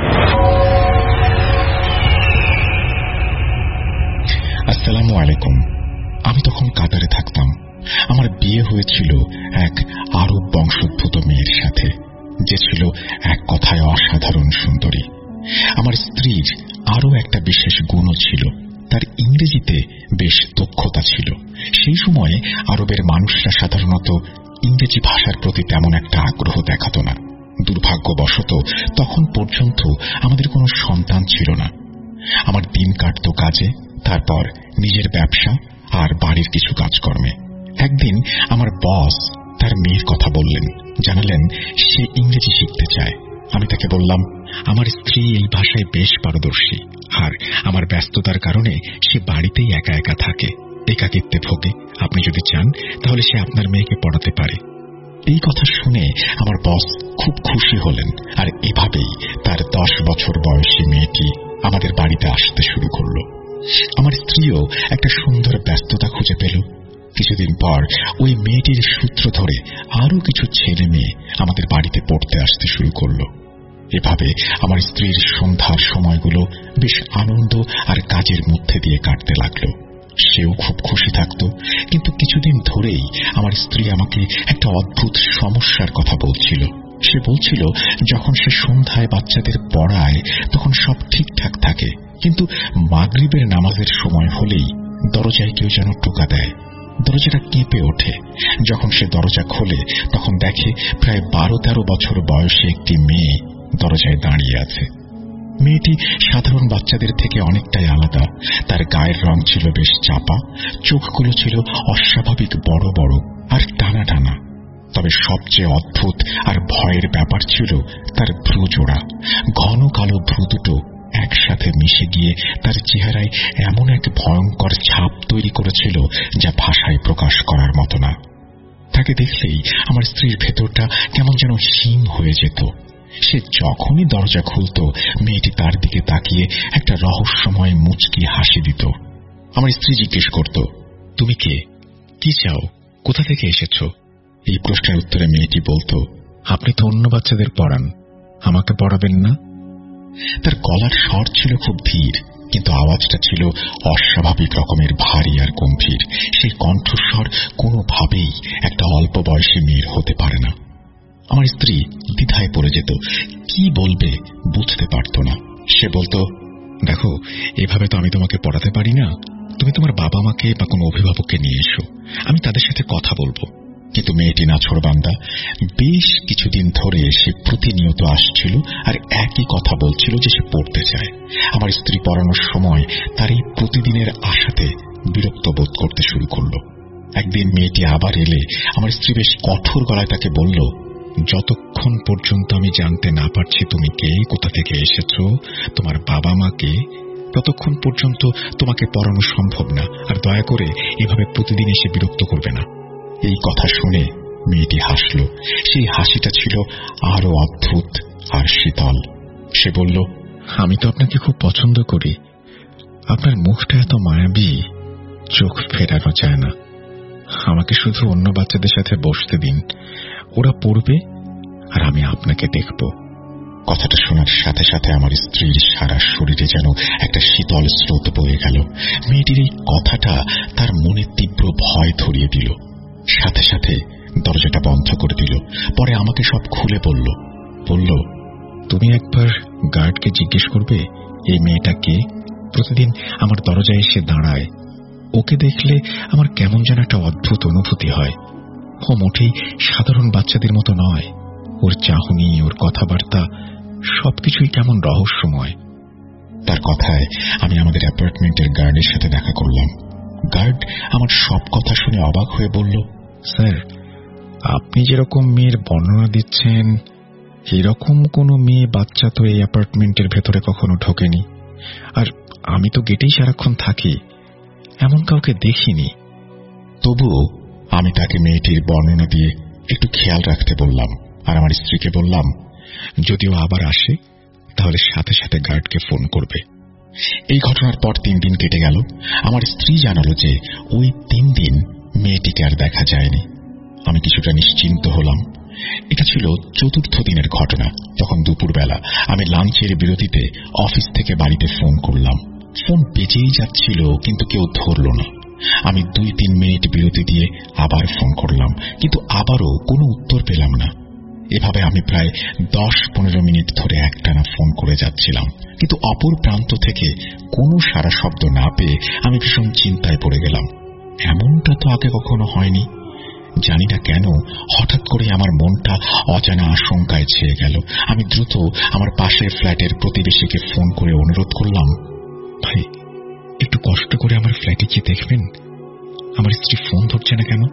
আসসালামু আলাইকুম। আমি তখন কাতারে থাকতাম। আমার বিয়ে হয়েছিল এক আরব বংশোদ্ভূত মেয়ের সাথে, যে ছিল এক কথায় অসাধারণ সুন্দরী। আমার স্ত্রীর আরও একটা বিশেষ গুণও ছিল, তার ইংরেজিতে বেশ দক্ষতা ছিল। সেই সময়ে আরবের মানুষরা সাধারণত ইংরেজি ভাষার প্রতি তেমন একটা আগ্রহ দেখাত না। দুর্ভাগ্যবশত তখন পর্যন্ত আমাদের কোনো সন্তান ছিল না। আমার দিন কাটত কাজে, তারপর নিজের ব্যবসা আর বাড়ির কিছু কাজকর্মে। একদিন আমার বস তার মেয়ের কথা বললেন, জানালেন সে ইংরেজি শিখতে চায়। আমি তাকে বললাম আমার স্ত্রী এই ভাষায় বেশ পারদর্শী, আর আমার ব্যস্ততার কারণে সে বাড়িতেই একা একা থাকে, একাকিত্বে ভোগে। আপনি যদি চান তাহলে সে আপনার মেয়েকে পড়াতে পারে। এই কথা শুনে আমার বস খুব খুশি হলেন, আর এভাবেই তার 10 বছর বয়সী মেয়েটি আমাদের বাড়িতে আসতে শুরু করলো। আমার স্ত্রীও একটা সুন্দর ব্যস্ততা খুঁজে পেল। কিছুদিন পর ওই মেয়েটির সূত্র ধরে আরো কিছু ছেলে মেয়ে আমাদের বাড়িতে পড়তে আসতে শুরু করলো। এভাবে আমার স্ত্রীর সন্ধ্যার সময়গুলো বেশ আনন্দ আর কাজের মধ্যে দিয়ে কাটতে লাগলো। সেও খুব খুশি থাকত। কিন্তু কিছুদিন ধরেই আমার স্ত্রী আমাকে একটা অদ্ভুত সমস্যার কথা বলছিল। সে বলছিল যখন সে সন্ধ্যায় বাচ্চাদের পড়ায় তখন সব ঠিকঠাক থাকে, কিন্তু মাগরিবের নামাজের সময় হলেই দরজায় কেউ যেন টোকা দেয়। দরজাটা কেঁপে ওঠে। যখন সে দরজা খোলে তখন দেখে প্রায় 12-13 বছর বয়সী একটি মেয়ে দরজায় দাঁড়িয়ে আছে। মেয়েটি সাধারণ বাচ্চাদের থেকে অনেকটাই আলাদা। তার গায়ের রং ছিল বেশ চাপা, চোখগুলো ছিল অস্বাভাবিক বড় বড় আর টানা টানা। তবে সবচেয়ে অদ্ভুত আর ভয়ের ব্যাপার ছিল তার ভ্রু জোড়া। ঘন কালো ভ্রু দুটো একসাথে মিশে গিয়ে তার চেহারায় এমন এক ভয়ঙ্কর ছাপ তৈরি করেছিল যা ভাষায় প্রকাশ করার মতো না। তাকে দেখলেই আমার স্ত্রীর ভেতরটা কেমন যেন হিম হয়ে যেত। সে যখনই দরজা খুলত মেয়েটি তার দিকে তাকিয়ে একটা রহস্যময় মুচকি হাসি দিত। আমার স্ত্রী জিজ্ঞেস করত, তুমি কে, কি চাও, কোথা থেকে এসেছ? এই প্রশ্নের উত্তরে মেয়েটি বলতো, আপনি তো অন্য বাচ্চাদের পড়ান, আমাকে পড়াবেন না? তার গলার স্বর ছিল খুব ধীর, কিন্তু আওয়াজটা ছিল অস্বাভাবিক রকমের ভারী আর গম্ভীর। সেই কণ্ঠস্বর কোনোভাবেই একটা অল্প বয়সী মেয়ের হতে পারে না। আমার স্ত্রী দ্বিধায় পড়ে যেত, কি বলবে বুঝতে পারত না। সে বলতো, দেখো, এভাবে তো আমি তোমাকে পড়াতে পারি না, তুমি তোমার বাবা মাকে বা কোনো অভিভাবককে নিয়ে এসো, আমি তাদের সাথে কথা বলবো। কিন্তু মেয়েটি নাছোড়বান্দা। বেশ কিছুদিন ধরে সে প্রতিনিয়ত আসছিল আর একই কথা বলছিল যে সে পড়তে চায়। আমার স্ত্রী পড়ানোর সময় তার এই প্রতিদিনের আশাতে বিরক্ত বোধ করতে শুরু করলো। একদিন মেয়েটি আবার এলে আমার স্ত্রী বেশ কঠোর গলায় তাকে বলল, যতক্ষণ পর্যন্ত আমি জানতে না পারছি তুমি কে, কোথা থেকে এসেছো, তোমার বাবা মাকে, ততক্ষণ পর্যন্ত তোমাকে পড়ানো সম্ভব না। আর দয়া করে এভাবে প্রতিদিন এসে বিরক্ত করবে না। এই কথা শুনে মেয়েটি হাসল। সেই হাসিটা ছিল আরো অদ্ভুত আর শীতল। সে বলল, আমি তো আপনাকে খুব পছন্দ করি, আপনার মুখটা এত মায়াবী, চোখ ফেরানো যায় না। আমাকে শুধু অন্য বাচ্চাদের সাথে বসতে দিন, ওরা পড়বে আর আমি আপনাকে দেখব। কথাটা শোনার সাথে সাথে আমার স্ত্রীর সারা শরীরে যেন একটা শীতল স্রোত বয়ে গেল। মেয়েটির এই কথাটা তার মনে তীব্র ভয় ধরিয়ে দিল। সাথে সাথে দরজাটা বন্ধ করে দিল। পরে আমাকে সব খুলে বলল, তুমি একবার গার্ডকে জিজ্ঞেস করবে এই মেয়েটা কে? প্রতিদিন আমার দরজায় এসে দাঁড়ায়। ওকে দেখলে আমার কেমন যেন একটা অদ্ভুত অনুভূতি হয়। ও মোটেই সাধারণ বাচ্চাদের মতো নয়। ওর চাহনি, ওর কথাবার্তা সবকিছুই কেমন রহস্যময়। তার কথায় আমি আমাদের অ্যাপার্টমেন্টের গার্ডের সাথে দেখা করলাম। গার্ড আমার সব কথা শুনে অবাক হয়ে বলল, স্যার, আপনি যেরকম মেয়ের বর্ণনা দিচ্ছেন, এরকম কোনো মেয়ে বাচ্চা তো এই অ্যাপার্টমেন্টের ভেতরে কখনো ঢোকেনি। আর আমি তো গেটেই সারাক্ষণ থাকি, এমন কাউকে দেখিনি। তবুও আমি তাকে মেয়েটির বর্ণনা দিয়ে একটু খেয়াল রাখতে বললাম, আর আমার স্ত্রীকে বললাম যদিও আবার আসে তাহলে সাথে সাথে গার্ডকে ফোন করবে। এই ঘটনার পর 3 দিন কেটে গেল। আমার স্ত্রী জানালো যে ওই 3 দিন মেয়েটিকে আর দেখা যায়নি। আমি কিছুটা নিশ্চিন্ত হলাম। এটা ছিল 4র্থ দিনের ঘটনা। তখন দুপুরবেলা আমি লাঞ্চের বিরতিতে অফিস থেকে বাড়িতে ফোন করলাম। ফোন বেজেই যাচ্ছিল, কিন্তু কেউ ধরল না। আমি 2-3 মিনিট বিরতি দিয়ে আবার ফোন করলাম, কিন্তু আবারও কোনো উত্তর পেলাম না। এভাবে আমি প্রায় 10-15 মিনিট ধরে একটানা ফোন করে যাচ্ছিলাম, কিন্তু অপর প্রান্ত থেকে কোনো সাড়া শব্দ না পেয়ে আমি ভীষণ চিন্তায় পড়ে গেলাম। এমনটা তো আগে কখনো হয়নি। জানি না কেন হঠাৎ করে আমার মনটা অজানা আশঙ্কায় ছেয়ে গেল। আমি দ্রুত আমার পাশের ফ্ল্যাটের প্রতিবেশীকে ফোন করে অনুরোধ করলাম, ভাই, একটু কষ্ট করে আমার ফ্ল্যাটে গিয়ে দেখবেন, আমার স্ত্রী ফোন ধরছে না কেন?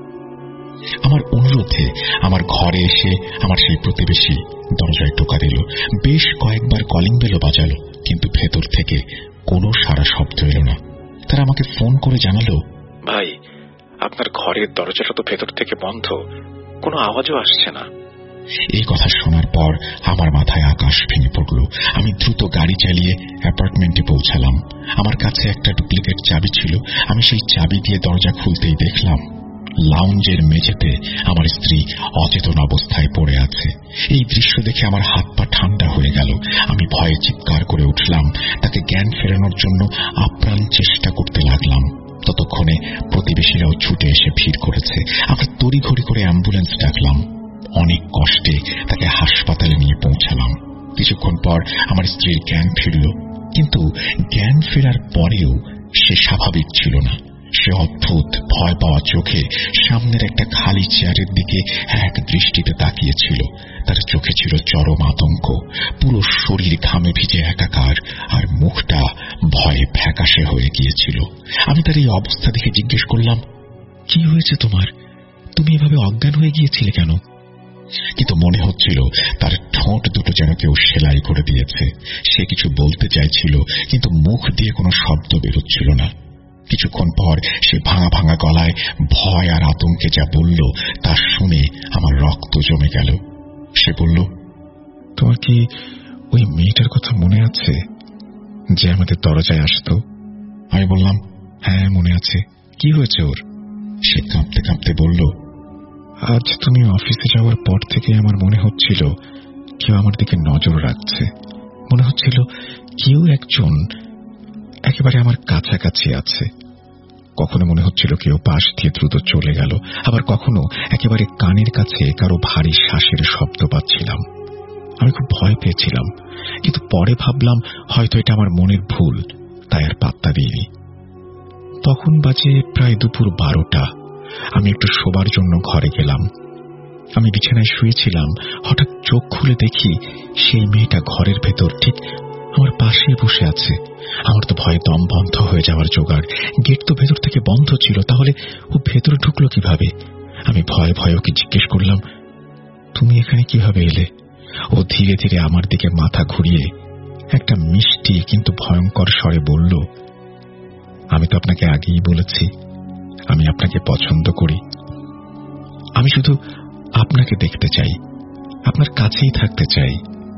আমার অনুরোধে আমার ঘরে এসে আমার সেই প্রতিবেশী দরজায় টোকা দিল। বেশ কয়েকবার কলিং বেলও বাজালো, কিন্তু ভেতর থেকে কোনো সাড়া শব্দ এলো না। তারা আমাকে ফোন করে জানালো, ভাই, আপনার ঘরের দরজাটা তো ভেতর থেকে বন্ধ, কোনো আওয়াজও আসছে না। এই কথা শোনার পর আমার মাথায় আকাশ ভেঙে পড়ল। আমি দ্রুত গাড়ি চালিয়ে অ্যাপার্টমেন্টে পৌঁছালাম। আমার কাছে একটা ডুপ্লিকেট চাবি ছিল। আমি সেই চাবি দিয়ে দরজা খুলতেই দেখলাম লাউঞ্জের মেঝেতে আমার স্ত্রী অচেতন অবস্থায় পড়ে আছে। এই দৃশ্য দেখে আমার হাত পা ঠান্ডা হয়ে গেল। আমি ভয়ে চিৎকার করে উঠলাম। তাকে জ্ঞান ফেরানোর জন্য আপ্রাণ চেষ্টা করতে লাগলাম। ততক্ষণে প্রতিবেশীরাও ছুটে এসে ভিড় করেছে। আমরা তড়িঘড়ি করে অ্যাম্বুলেন্স ডাকলাম। অনেক কষ্টে তাকে হাসপাতালে নিয়ে পৌঁছালাম। কিছুক্ষণ পর আমার স্ত্রীর জ্ঞান ফিরল, কিন্তু জ্ঞান ফেরার পরেও সে স্বাভাবিক ছিল না। সে অদ্ভুত ভয় পাওয়া চোখে সামনের একটা খালি চেয়ারের দিকে এক দৃষ্টিতে তাকিয়েছিল। তার চোখে ছিল চরম আতঙ্ক, পুরো শরীর ঘামে ভিজে একাকার, আর মুখটা ভয়ে ফ্যাকাশে হয়ে গিয়েছিল। আমি তার এই অবস্থা দেখে জিজ্ঞেস করলাম, কি হয়েছে তোমার? তুমি এভাবে অজ্ঞান হয়ে গিয়েছিলে কেন? কিন্তু মনে হচ্ছিল তার ঠোঁট দুটো যেন কেউ সেলাই করে দিয়েছে। সে কিছু বলতে চাইছিল, কিন্তু মুখ দিয়ে কোনো শব্দ বেরোচ্ছিল না। কিছুক্ষণ পর সে ভাঙা ভাঙা গলায় ভয় আর আতঙ্কে যা বলল তা শুনে আমার রক্ত জমে গেল। সে বলল, তোমার কি ওই মেয়েটার কথা মনে আছে যে আমাদের দরজায় আসতো? আমি বললাম, হ্যাঁ মনে আছে। কি হয়েছে ওর? সে কাঁপতে কাঁপতে বলল, আজ তুমি অফিসে যাওয়ার পর থেকে আমার মনে হচ্ছিল কেউ আমার দিকে নজর রাখছে। মনে হচ্ছিল কেউ একজন একেবারে আমার কাছাকাছি আছে। কখনো মনে হচ্ছিল কেউ পাশ দিয়ে দ্রুত চলে গেল, আবার কখনো একেবারে কানের কাছে কারো ভারী শ্বাসের শব্দ পাচ্ছিলাম। আমি খুব ভয় পেয়েছিলাম, কিন্তু পরে ভাবলাম হয়তো এটা আমার মনের ভুল, তাই আর পাত্তা দিইনি। তখন বাজে প্রায় দুপুর 12টা। আমি একটু শোবার জন্য ঘরে গেলাম। আমি বিছানায় শুয়েছিলাম। হঠাৎ চোখ খুলে দেখি সেই মেয়েটা ঘরের ভেতর ঠিক আমার পাশেই বসে আছে। আমার তো ভয়ে দম বন্ধ হয়ে যাওয়ার জোগাড়। গেট তো ভেতর থেকে বন্ধ ছিল, তাহলে ও ভেতরে ঢুকলো কিভাবে? আমি ভয়ে ভয়ে ওকে জিজ্ঞেস করলাম, তুমি এখানে কিভাবে এলে? ও ধীরে ধীরে আমার দিকে মাথা ঘুরিয়ে একটা মিষ্টি কিন্তু ভয়ঙ্কর স্বরে বলল, আমি তো আপনাকে আগেই বলেছি আমি আপনাকে পছন্দ করি। আমি শুধু আপনাকে দেখতে চাই, আপনার কাছেই থাকতে চাই।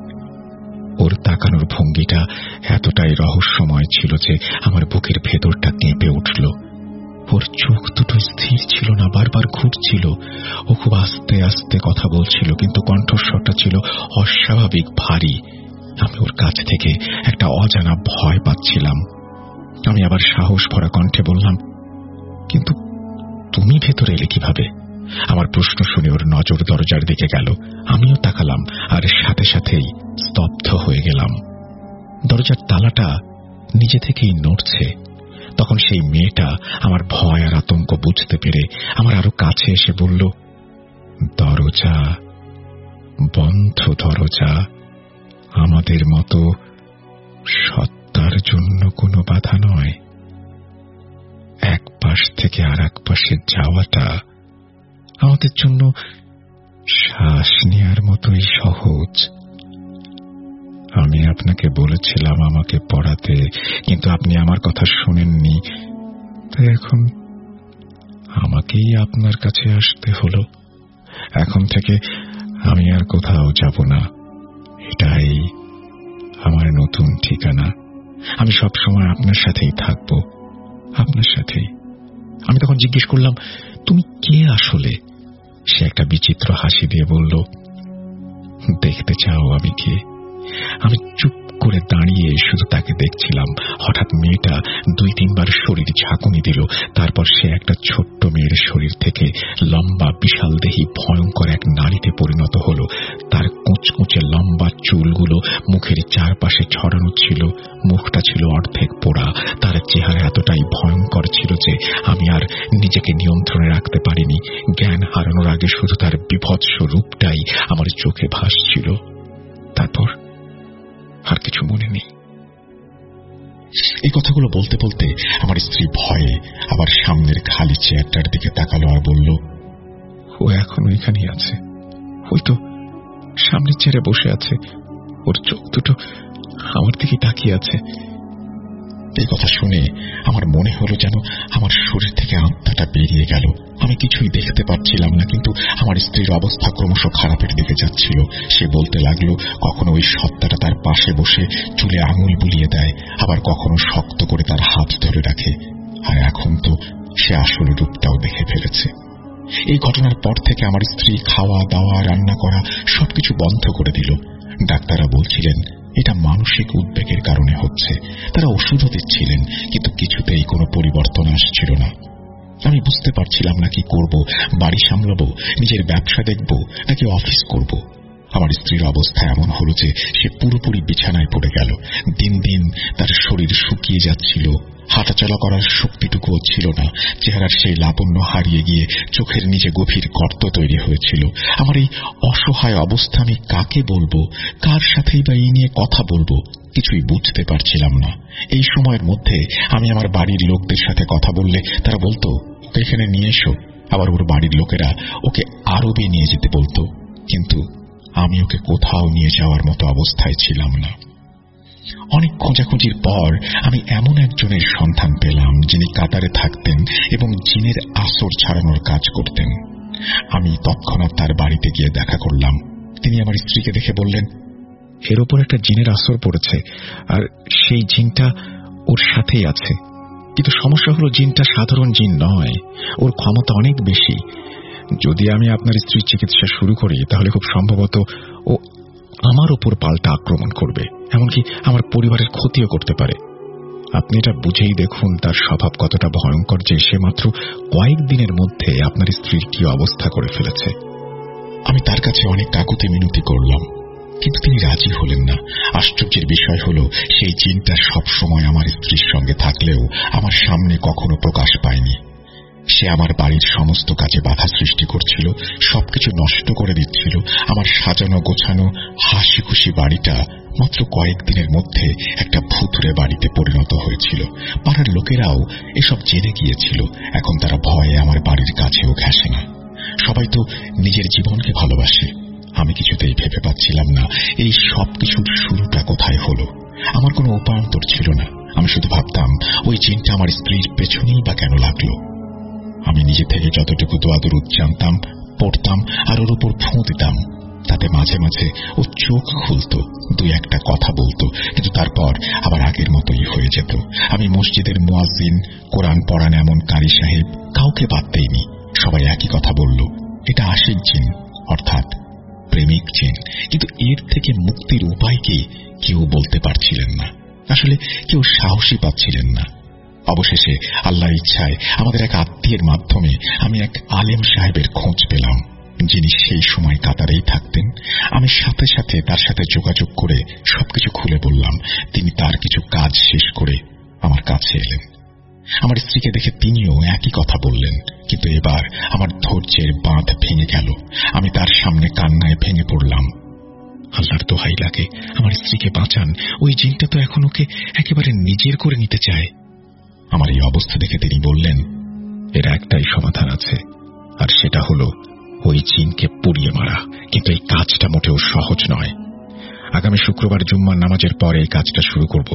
ওর তাকানোর ভঙ্গিটা এতটাই রহস্যময় ছিল যে আমার বুকের ভেতরটা কেঁপে উঠল। ওর চোখ দুটো স্থির ছিল না, বারবার ঘুরছিল। ও খুব আস্তে আস্তে কথা বলছিল, কিন্তু কণ্ঠস্বরটা ছিল অস্বাভাবিক ভারী। আমি ওর কাছ থেকে একটা অজানা ভয় পাচ্ছিলাম। আমি আবার সাহস ভরা কণ্ঠে বললাম, কিন্তু তুমি ভেতরে এলে কিভাবে? আমার প্রশ্ন শুনে ওর নজর দরজার দিকে গেল। আমিও তাকালাম, আর সাথে সাথেই স্তব্ধ হয়ে গেলাম। দরজার তালাটা নিজে থেকেই নড়ছে। তখন সেই মেয়েটা আমার ভয় আর আতঙ্ক বুঝতে পেরে আমার আরো কাছে এসে বলল, দরজা বন্ধ, দরজা আমাদের মতো সত্তার জন্য কোনো বাধা নয়। এক পাশ থেকে আর এক পাশে যাওয়াটা আমাদের জন্য শ্বাস নেওয়ার মতোই সহজ। আমি আপনাকে বলেছিলাম আমাকে পড়াতে, কিন্তু আপনি আমার কথা শুনেননি, তাই এখন আমাকেই আপনার কাছে আসতে হলো। এখন থেকে আমি আর কোথাও যাব না, এটাই আমার নতুন ঠিকানা। আমি সব সময় আপনার সাথেই থাকব, আপনার সাথেই। আমি তখন জিজ্ঞেস করলাম, তুমি কে আসলে? সে একটা বিচিত্র হাসি দিয়ে বলল, দেখতে চাও আমি কে? আমি চুপ করে দাঁড়িয়ে শুধু তাকে দেখছিলাম। হঠাৎ মেয়েটা 2-3 বার শরীর ঝাঁকুনি দিল। তারপর সে একটা ছোট্ট মেয়ের শরীর থেকে লম্বা বিশাল দেহী ভয়ঙ্কর এক নারীতে পরিণত হল। তার কুঁচকুঁচে লম্বা চুলগুলো মুখের চারপাশে ছড়ানো ছিল, মুখটা ছিল অর্ধেক পোড়া। তার চেহারা এতটাই ভয়ঙ্কর ছিল যে আমি আর নিজেকে নিয়ন্ত্রণে রাখতে পারিনি। জ্ঞান হারানোর আগে শুধু তার বিভৎস রূপটাই আমার চোখে ভাসছিল। তারপর আর কিছু মনে নেই। এই কথাগুলো বলতে বলতে আমার স্ত্রী ভয়ে আবার সামনের খালি চেয়ারটার দিকে তাকালো আর বলল, ও এখনো এখানেই আছে, ওই তো সামনের চেয়ারে বসে আছে, ওর চোখ দুটো আমার দিকে তাকিয়ে আছে। এই কথা শুনে আমার মনে হলো যেন আমার শরীর থেকে আত্মাটা বেরিয়ে গেল। আমি কিছুই দেখতে পাচ্ছিলাম না, কিন্তু আমার স্ত্রীর অবস্থা ক্রমশ খারাপের দিকে যাচ্ছিল। সে বলতে লাগলো, কখনো ওই সত্তাটা তার পাশে বসে চুলে আঙুল বুলিয়ে দেয়, আবার কখনো শক্ত করে তার হাত ধরে রাখে। আর এখন তো সে আসল রূপটাও দেখে ফেলেছে। এই ঘটনার পর থেকে আমার স্ত্রী খাওয়া দাওয়া রান্না করা সবকিছু বন্ধ করে দিল। ডাক্তাররা বলছিলেন এটা মানসিক উদ্বেগের কারণে হচ্ছে। তারা ওষুধও দিচ্ছিলেন, কিন্তু কিছুতেই কোনো পরিবর্তন আসছিল না। আমি বুঝতে পারছিলাম না কি করব। বাড়ি সামলাবো, নিজের ব্যবসা দেখব, নাকি অফিস করব। আমার স্ত্রীর অবস্থা এমন হলো যে সে পুরোপুরি বিছানায় পড়ে গেল। দিন দিন তার শরীর শুকিয়ে যাচ্ছিল, হাঁটাচলা করার শক্তিটুকুও ছিল না। চেহারার সেই লাবণ্য হারিয়ে গিয়ে চোখের নিচে গভীর গর্ত তৈরি হয়েছিল। আমার এই অসহায় অবস্থা আমি কাকে বলবো, কার সাথেই বা এই নিয়ে কথা বলবো, কিছুই বুঝতে পারছিলাম না। এই সময়ের মধ্যে আমি আমার বাড়ির লোকদের সাথে কথা বললে তারা বলতো, ওকে এখানে নিয়ে এসো। আবার ওর বাড়ির লোকেরা ওকে আরবে নিয়ে যেতে বলতো, কিন্তু আমি ওকে কোথাও নিয়ে যাওয়ার মতো অবস্থায় ছিলাম না। অনেক খোঁজাখুঁজির পর আমি এমন একজনের সন্ধান পেলাম, যিনি কাতারে থাকতেন এবং জিনের আসর ছাড়ানোর কাজ করতেন। আমি তৎক্ষণাৎ তার বাড়িতে গিয়ে দেখা করলাম। তিনি আমার স্ত্রীকে দেখে বললেন, এর ওপর একটা জিনের আসর পড়েছে, আর সেই জিনটা ওর সাথেই আছে। কিন্তু সমস্যা হলো জিনটা সাধারণ জিন নয়, ওর ক্ষমতা অনেক বেশি। যদি আমি আপনার স্ত্রীর চিকিৎসা শুরু করি, তাহলে খুব সম্ভবত ও আমার উপর পাল্টা আক্রমণ করবে, এমনকি আমার পরিবারের ক্ষতিও করতে পারে। আপনি এটা বুঝেই দেখুন তার স্বভাব কতটা ভয়ঙ্কর যে সে মাত্র কয়েকদিনের মধ্যে আপনার স্ত্রীর কি অবস্থা করে ফেলেছে। আমি তার কাছে অনেক কাকুতি মিনতি করলাম, কিন্তু তিনি রাজি হলেন না। আশ্চর্যের বিষয় হল, সেই জিনটা সবসময় আমার স্ত্রীর সঙ্গে থাকলেও আমার সামনে কখনো প্রকাশ পায়নি। সে আমার বাড়ির সমস্ত কাজে বাধা সৃষ্টি করছিল, সবকিছু নষ্ট করে দিচ্ছিল। আমার সাজানো গোছানো হাসি খুশি বাড়িটা মাত্র কয়েকদিনের মধ্যে একটা ভুতুড়ে বাড়িতে পরিণত হয়েছিল। পাড়ার লোকেরাও এসব জেনে গিয়েছিল। এখন তারা ভয়ে আমার বাড়ির কাছেও ঘেঁষে না। সবাই তো নিজের জীবনকে ভালোবাসে। আমি কিছুতেই ভেবে পাচ্ছিলাম না এই সব কিছুর শুরুটা কোথায় হলো। আমার কোনো উপায়ন্তর ছিল না। আমি শুধু ভাবতাম, ওই জিনটা আমার স্ত্রীর পেছনেই বা কেন লাগলো। আমি নিজে থেকে যতটুকু দোয়াদরুদ জানতাম পড়তাম আর ওর উপর ফু দিতাম। তাতে মাঝে মাঝে ও চোখ খুলত, 2-1টা কথা বলতো, কিন্তু তারপর আবার আগের মতোই হয়ে যেত। আমি মসজিদের মুয়াজ্জিন, কোরআন পড়ান এমন কারি সাহেব কাউকে বাদ দেইনি। সবাই একই কথা বলল, এটা আশিক জিন, অর্থাৎ প্রেমিক জিন। কিন্তু এর থেকে মুক্তির উপায় কি কেউ বলতে পারছিলেন না। আসলে কেউ সাহসী পাচ্ছিলেন না। অবশেষে আল্লাহর ইচ্ছায় আমাদের এক আত্মীয়ের মাধ্যমে আমি এক আলেম সাহেবের খোঁজ পেলাম, যিনি সেই সময় কাতারেই থাকতেন। আমি সাথে সাথে তার সাথে যোগাযোগ করে সবকিছু খুলে বললাম। তিনি তার কিছু কাজ শেষ করে আমার কাছে এলেন। আমার স্ত্রীকে দেখে তিনিও একই কথা বললেন, কিন্তু এবার আমার ধৈর্যের বাঁধ ভেঙে গেল। আমি তার সামনে কান্নায় ভেঙে পড়লাম। আল্লাহর দোহাই লাগে, আমার স্ত্রীকে বাঁচান, ওই জিনটা তো এখন ওকে একেবারে নিজের করে নিতে চায়। আমার এই অবস্থা দেখে তিনি বললেন, এর একটাই সমাধান আছে, আর সেটা হলো ওই জিনকে পুড়িয়ে মারা। কিন্তু এই কাজটা মোটেও সহজ নয়। আগামী শুক্রবার জুম্মার নামাজের পর এই কাজটা শুরু করব।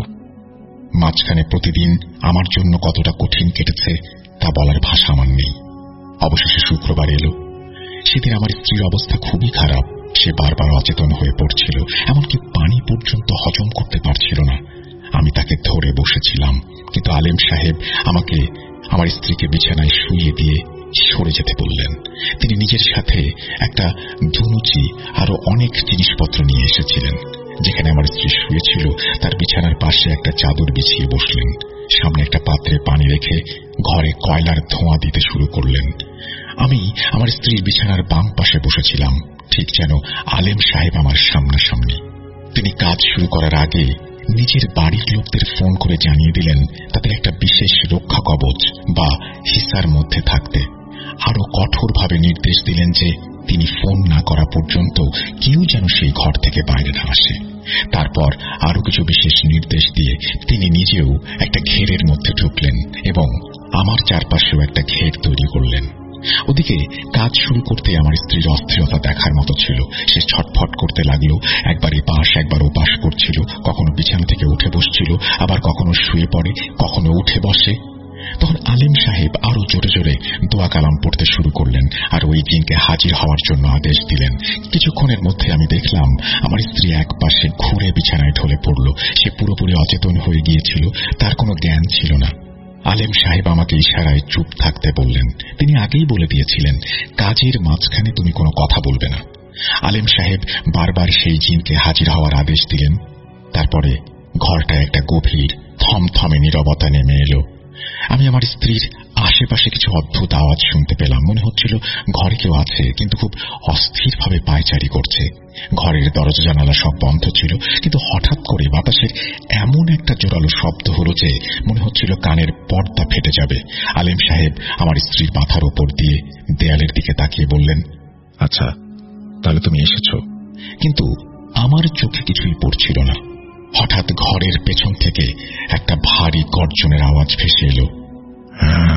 মাঝখানে প্রতিদিন আমার জন্য কতটা কঠিন কেটেছে তা বলার ভাষা আমার নেই। অবশেষে শুক্রবার এলো। সেদিন আমার স্ত্রীর অবস্থা খুবই খারাপ। সে বারবার অচেতন হয়ে পড়ছিল, এমনকি পানি পর্যন্ত হজম করতে পারছিল না। আমি তাকে ধরে বসেছিলাম, কিন্তু আলেম সাহেব আমাকে আমার স্ত্রীকে বিছানায় শুইয়ে দিয়ে সরে যেতে বললেন। তিনি নিজের সাথে একটা ধুনুচি আরো অনেক জিনিসপত্র নিয়ে এসেছিলেন। যেখানে আমার স্ত্রী শুয়েছিল তার বিছানার পাশে একটা চাদর বিছিয়ে বসলেন। সামনে একটা পাত্রে পানি রেখে ঘরে কয়লার ধোঁয়া দিতে শুরু করলেন। আমি আমার স্ত্রীর বিছানার বাম পাশে বসেছিলাম, ঠিক যেন আলেম সাহেব আমার সামনাসামনি। তিনি কাজ শুরু করার আগে নিজের বাড়ির লোকদের ফোন করে জানিয়ে দিলেন তাদের একটা বিশেষ রক্ষা কবচ বা হিসার মধ্যে থাকতে। আরো কঠোরভাবে নির্দেশ দিলেন যে তিনি ফোন না করা পর্যন্ত কেউ যেন সেই ঘর থেকে বাইরে না আসে। তারপর আরো কিছু বিশেষ নির্দেশ দিয়ে তিনি নিজেও একটা ঘেরের মধ্যে ঢুকলেন এবং আমার চারপাশেও একটা ঘের তৈরি করলেন। ওদিকে কাজ শুরু করতে আমার স্ত্রীর অস্থিরতা দেখার মতো ছিল। সে ছটফট করতে লাগলো, একবার এপাশ একবার ওপাশ করছিল, কখনো বিছানা থেকে উঠে বসছিল, আবার কখনো শুয়ে পড়ে, কখনো উঠে বসে। তখন আলেম সাহেব আরো জোরে জোরে দোয়া কালাম পড়তে শুরু করলেন আর ওই জিনকে হাজির হওয়ার জন্য আদেশ দিলেন। কিছুক্ষণের মধ্যে আমি দেখলাম আমার স্ত্রী এক পাশে ঘুরে বিছানায় ঢলে পড়ল। সে পুরোপুরি অচেতন হয়ে গিয়েছিল, তার কোনো জ্ঞান ছিল না। আলেম সাহেব আমাকে ইশারায় চুপ থাকতে বললেন। তিনি আগেই বলে দিয়েছিলেন কাজের মাঝখানে তুমি কোনো কথা বলবে না। আলেম সাহেব বারবার সেই জিনকে হাজির হওয়ার আদেশ দিলেন। তারপরে ঘরটা একটা গভীর থমথমে নীরবতা নেমে এলো। আমি আমার স্ত্রীর আশেপাশে কিছু অদ্ভুত আওয়াজ শুনতে পেলাম। মনে হচ্ছিল ঘরে কেউ আছে, কিন্তু খুব অস্থিরভাবে পায়চারি করছে। ঘরের দরজা জানালা সব বন্ধ ছিল, কিন্তু হঠাৎ করে বাতাসের এমন একটা জোরালো শব্দ হলো যে মনে হচ্ছিল কানের পর্দা ফেটে যাবে। আলেম সাহেব আমার স্ত্রীর মাথার উপর দিয়ে দেয়ালের দিকে তাকিয়ে বললেন, আচ্ছা তাহলে তুমি এসেছো। কিন্তু আমার চোখে কিছুই পড়ছিল না। হঠাৎ ঘরের পেছন থেকে একটা ভারী গর্জনের আওয়াজ ভেসে এলো। হ্যাঁ,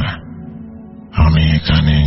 আমি এখানে,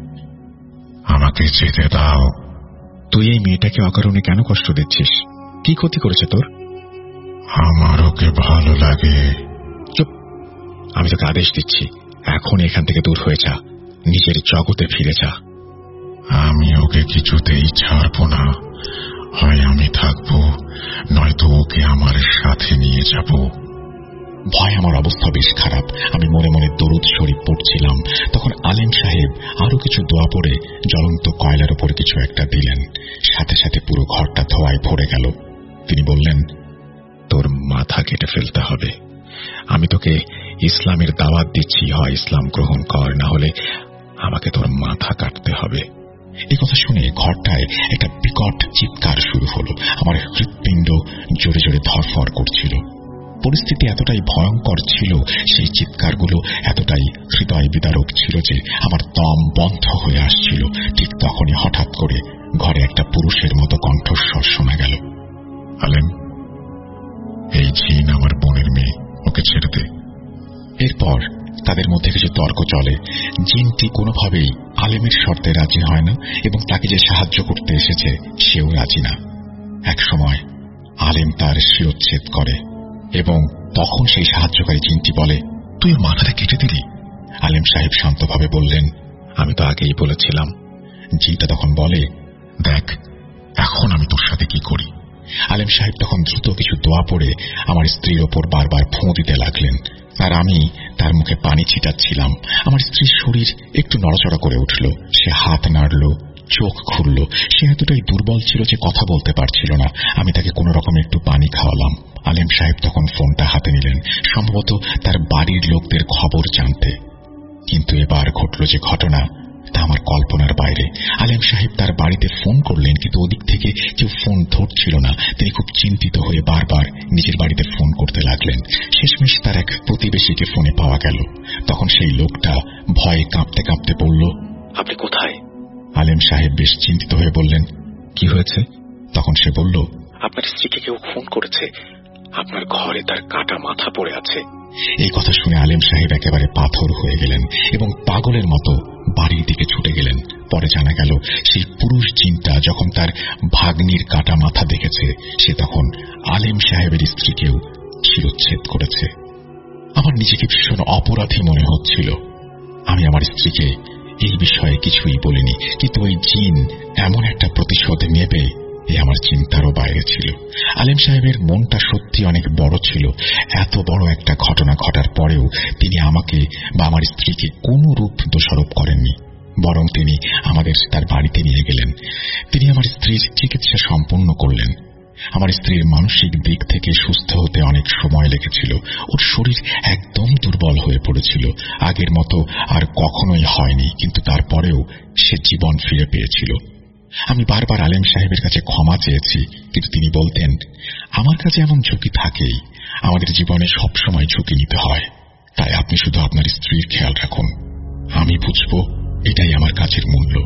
আমাকে যেতে দাও। তুই এই মেয়েটাকে অকারণে কেন কষ্ট দিচ্ছিস? কি ক্ষতি করেছে তোর? আমার ওকে ভালো লাগে। চুপ, আমি তোকে আদেশ দিচ্ছি, এখন এখান থেকে দূর হয়ে যা, নিজের জগতে ফিরে যা। আমি ওকে কিছুতেই ছাড়বো না। হয় আমি থাকবো, নয়তো ওকে আমার সাথে নিয়ে যাব। ভয় আমার অবস্থা বেশ খারাপ। আমি মনে মনে দরুদ শরীফ পড়ছিলাম। তখন আলেম সাহেব আরো কিছু দোয়া পড়ে জ্বলন্ত কয়লার উপর কিছু একটা দিলেন। সাথে সাথে পুরো ঘরটা ধোঁয়ায় ভরে গেল। তিনি বললেন, তোর মাথা কেটে ফেলতে হবে। আমি তোকে ইসলামের দাওয়াত দিচ্ছি, হয় ইসলাম গ্রহণ কর, না হলে আমাকে তোর মাথা কাটতে হবে। এই কথা শুনে ঘরটায় একটা বিকট চিৎকার শুরু হলো। আমার হৃৎপিণ্ড জোরে জোরে ধরফর করছিল। পরিস্থিতি এতটাই ভয়ঙ্কর ছিল, সেই চিৎকারগুলো এতটাই হৃদয় বিদারক ছিল যে আমার দম বন্ধ হয়ে আসছিল। ঠিক তখনই হঠাৎ করে ঘরে একটা পুরুষের মতো কণ্ঠস্বর শোনা গেল, আলেম, এই জিন আমার বোনের মেয়ে, ওকে ছেড়ে দে। এরপর তাদের মধ্যে কিছু তর্ক চলে। জিনটি কোনোভাবেই আলেমের শর্তে রাজি হয় না এবং তাকে যে সাহায্য করতে এসেছে সেও রাজি না। এক সময় আলেম তার শিরচ্ছেদ করে এবং তখন সেই সাহায্যকারী জিনটি বলে, তুই ওর মাথাটা কেটে দিলি। আলেম সাহেব শান্তভাবে বললেন, আমি তো আগেই বলেছিলাম। জিনটা তখন বলে, দেখ এখন আমি তোর সাথে কি করি। আলেম সাহেব তখন দ্রুত কিছু দোয়া পড়ে আমার স্ত্রীর ওপর বারবার ফোঁ দিতে লাগলেন, আর আমি তার মুখে পানি ছিটাচ্ছিলাম। আমার স্ত্রীর শরীর একটু নড়াচড়া করে উঠল। সে হাত নাড়ল, চোখ খুলল। সে এতটাই দুর্বল ছিল যে কথা বলতে পারছিল না। আমি তাকে কোনো রকম একটু পানি খাওয়ালাম। আলেম সাহেব তখন ফোনটা হাতে নিলেন, সম্ভবত তার বাড়ির লোকদের খবর জানতে। কিন্তু এবার ঘটল যে ঘটনা, তা আমার কল্পনার বাইরে। আলেম সাহেব তার বাড়িতে ফোন করলেন, কিন্তু ওদিক থেকে কেউ ফোন ধরছিল না। তিনি খুব চিন্তিত হয়ে বারবার নিজের বাড়িতে ফোন করতে লাগলেন। শেষমেশ তার এক প্রতিবেশীকে ফোনে পাওয়া গেল। তখন সেই লোকটা ভয়ে কাঁপতে কাঁপতে বলল, আপনি কোথায়? আলেম সাহেব বেশ চিন্তিত হয়ে বললেন, কি হয়েছে? তখন সে বলল, আপনার স্ত্রীকে কেউ ফোন করেছে, আপনার ঘরে তার কাটা মাথা পড়ে আছে। এই কথা শুনে আলেম সাহেব একেবারে পাথর হয়ে গেলেন এবং পাগলের মতো বাড়ির দিকে ছুটে গেলেন। পরে জানা গেল সেই পুরুষ জিনটা যখন তার ভাগ্নির কাটা মাথা দেখেছে, সে তখন আলেম সাহেবের স্ত্রীকেও শিরচ্ছেদ করেছে। আমার নিজেকে ভীষণ অপরাধী মনে হচ্ছিল। আমি আমার স্ত্রীকে এই বিষয়ে কিছুই বলিনি, কিন্তু ওই জিন এমন একটা প্রতিশোধ নেবে এ আমার চিন্তারও বাইরে ছিল। আলেম সাহেবের মনটা সত্যি অনেক বড় ছিল। এত বড় একটা ঘটনা ঘটার পরেও তিনি আমাকে বা আমার স্ত্রীকে কোনো রূপ দোষারোপ করেননি, বরং তিনি আমাদের তার বাড়িতে নিয়ে গেলেন। তিনি আমার স্ত্রীর চিকিৎসা সম্পন্ন করলেন। আমার স্ত্রীর মানসিক দিক থেকে সুস্থ হতে অনেক সময় লেগেছিল। ওর শরীর একদম দুর্বল হয়ে পড়েছিল, আগের মতো আর কখনোই হয়নি, কিন্তু তারপরেও সে জীবন ফিরে পেয়েছিল। আমি বারবার আলেম সাহেবের কাছে ক্ষমা চেয়েছি, কিন্তু তিনি বলতেন, আমার কাছে এমন ঝুঁকি থাকেই, আমাদের জীবনে সবসময় ঝুঁকি নিতে হয়, তাই আপনি শুধু আপনার স্ত্রীর খেয়াল রাখুন, আমি বুঝব এটাই আমার কাজের মূল্য।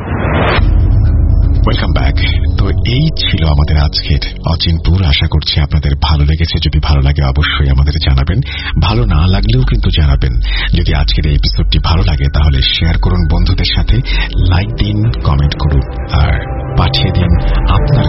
Welcome back. তো এই ছিল আমাদের আজকের অচিনপুর। আশা করছি আপনাদের ভালো লেগেছে। যদি ভালো লাগে অবশ্যই আমাদের জানাবেন, ভালো না লাগলেও কিন্তু জানাবেন। যদি আজকের এই এপিসোডটি ভালো লাগে তাহলে শেয়ার করুন বন্ধুদের সাথে, লাইক দিন, কমেন্ট করুন আর পাঠিয়ে দিন আপনার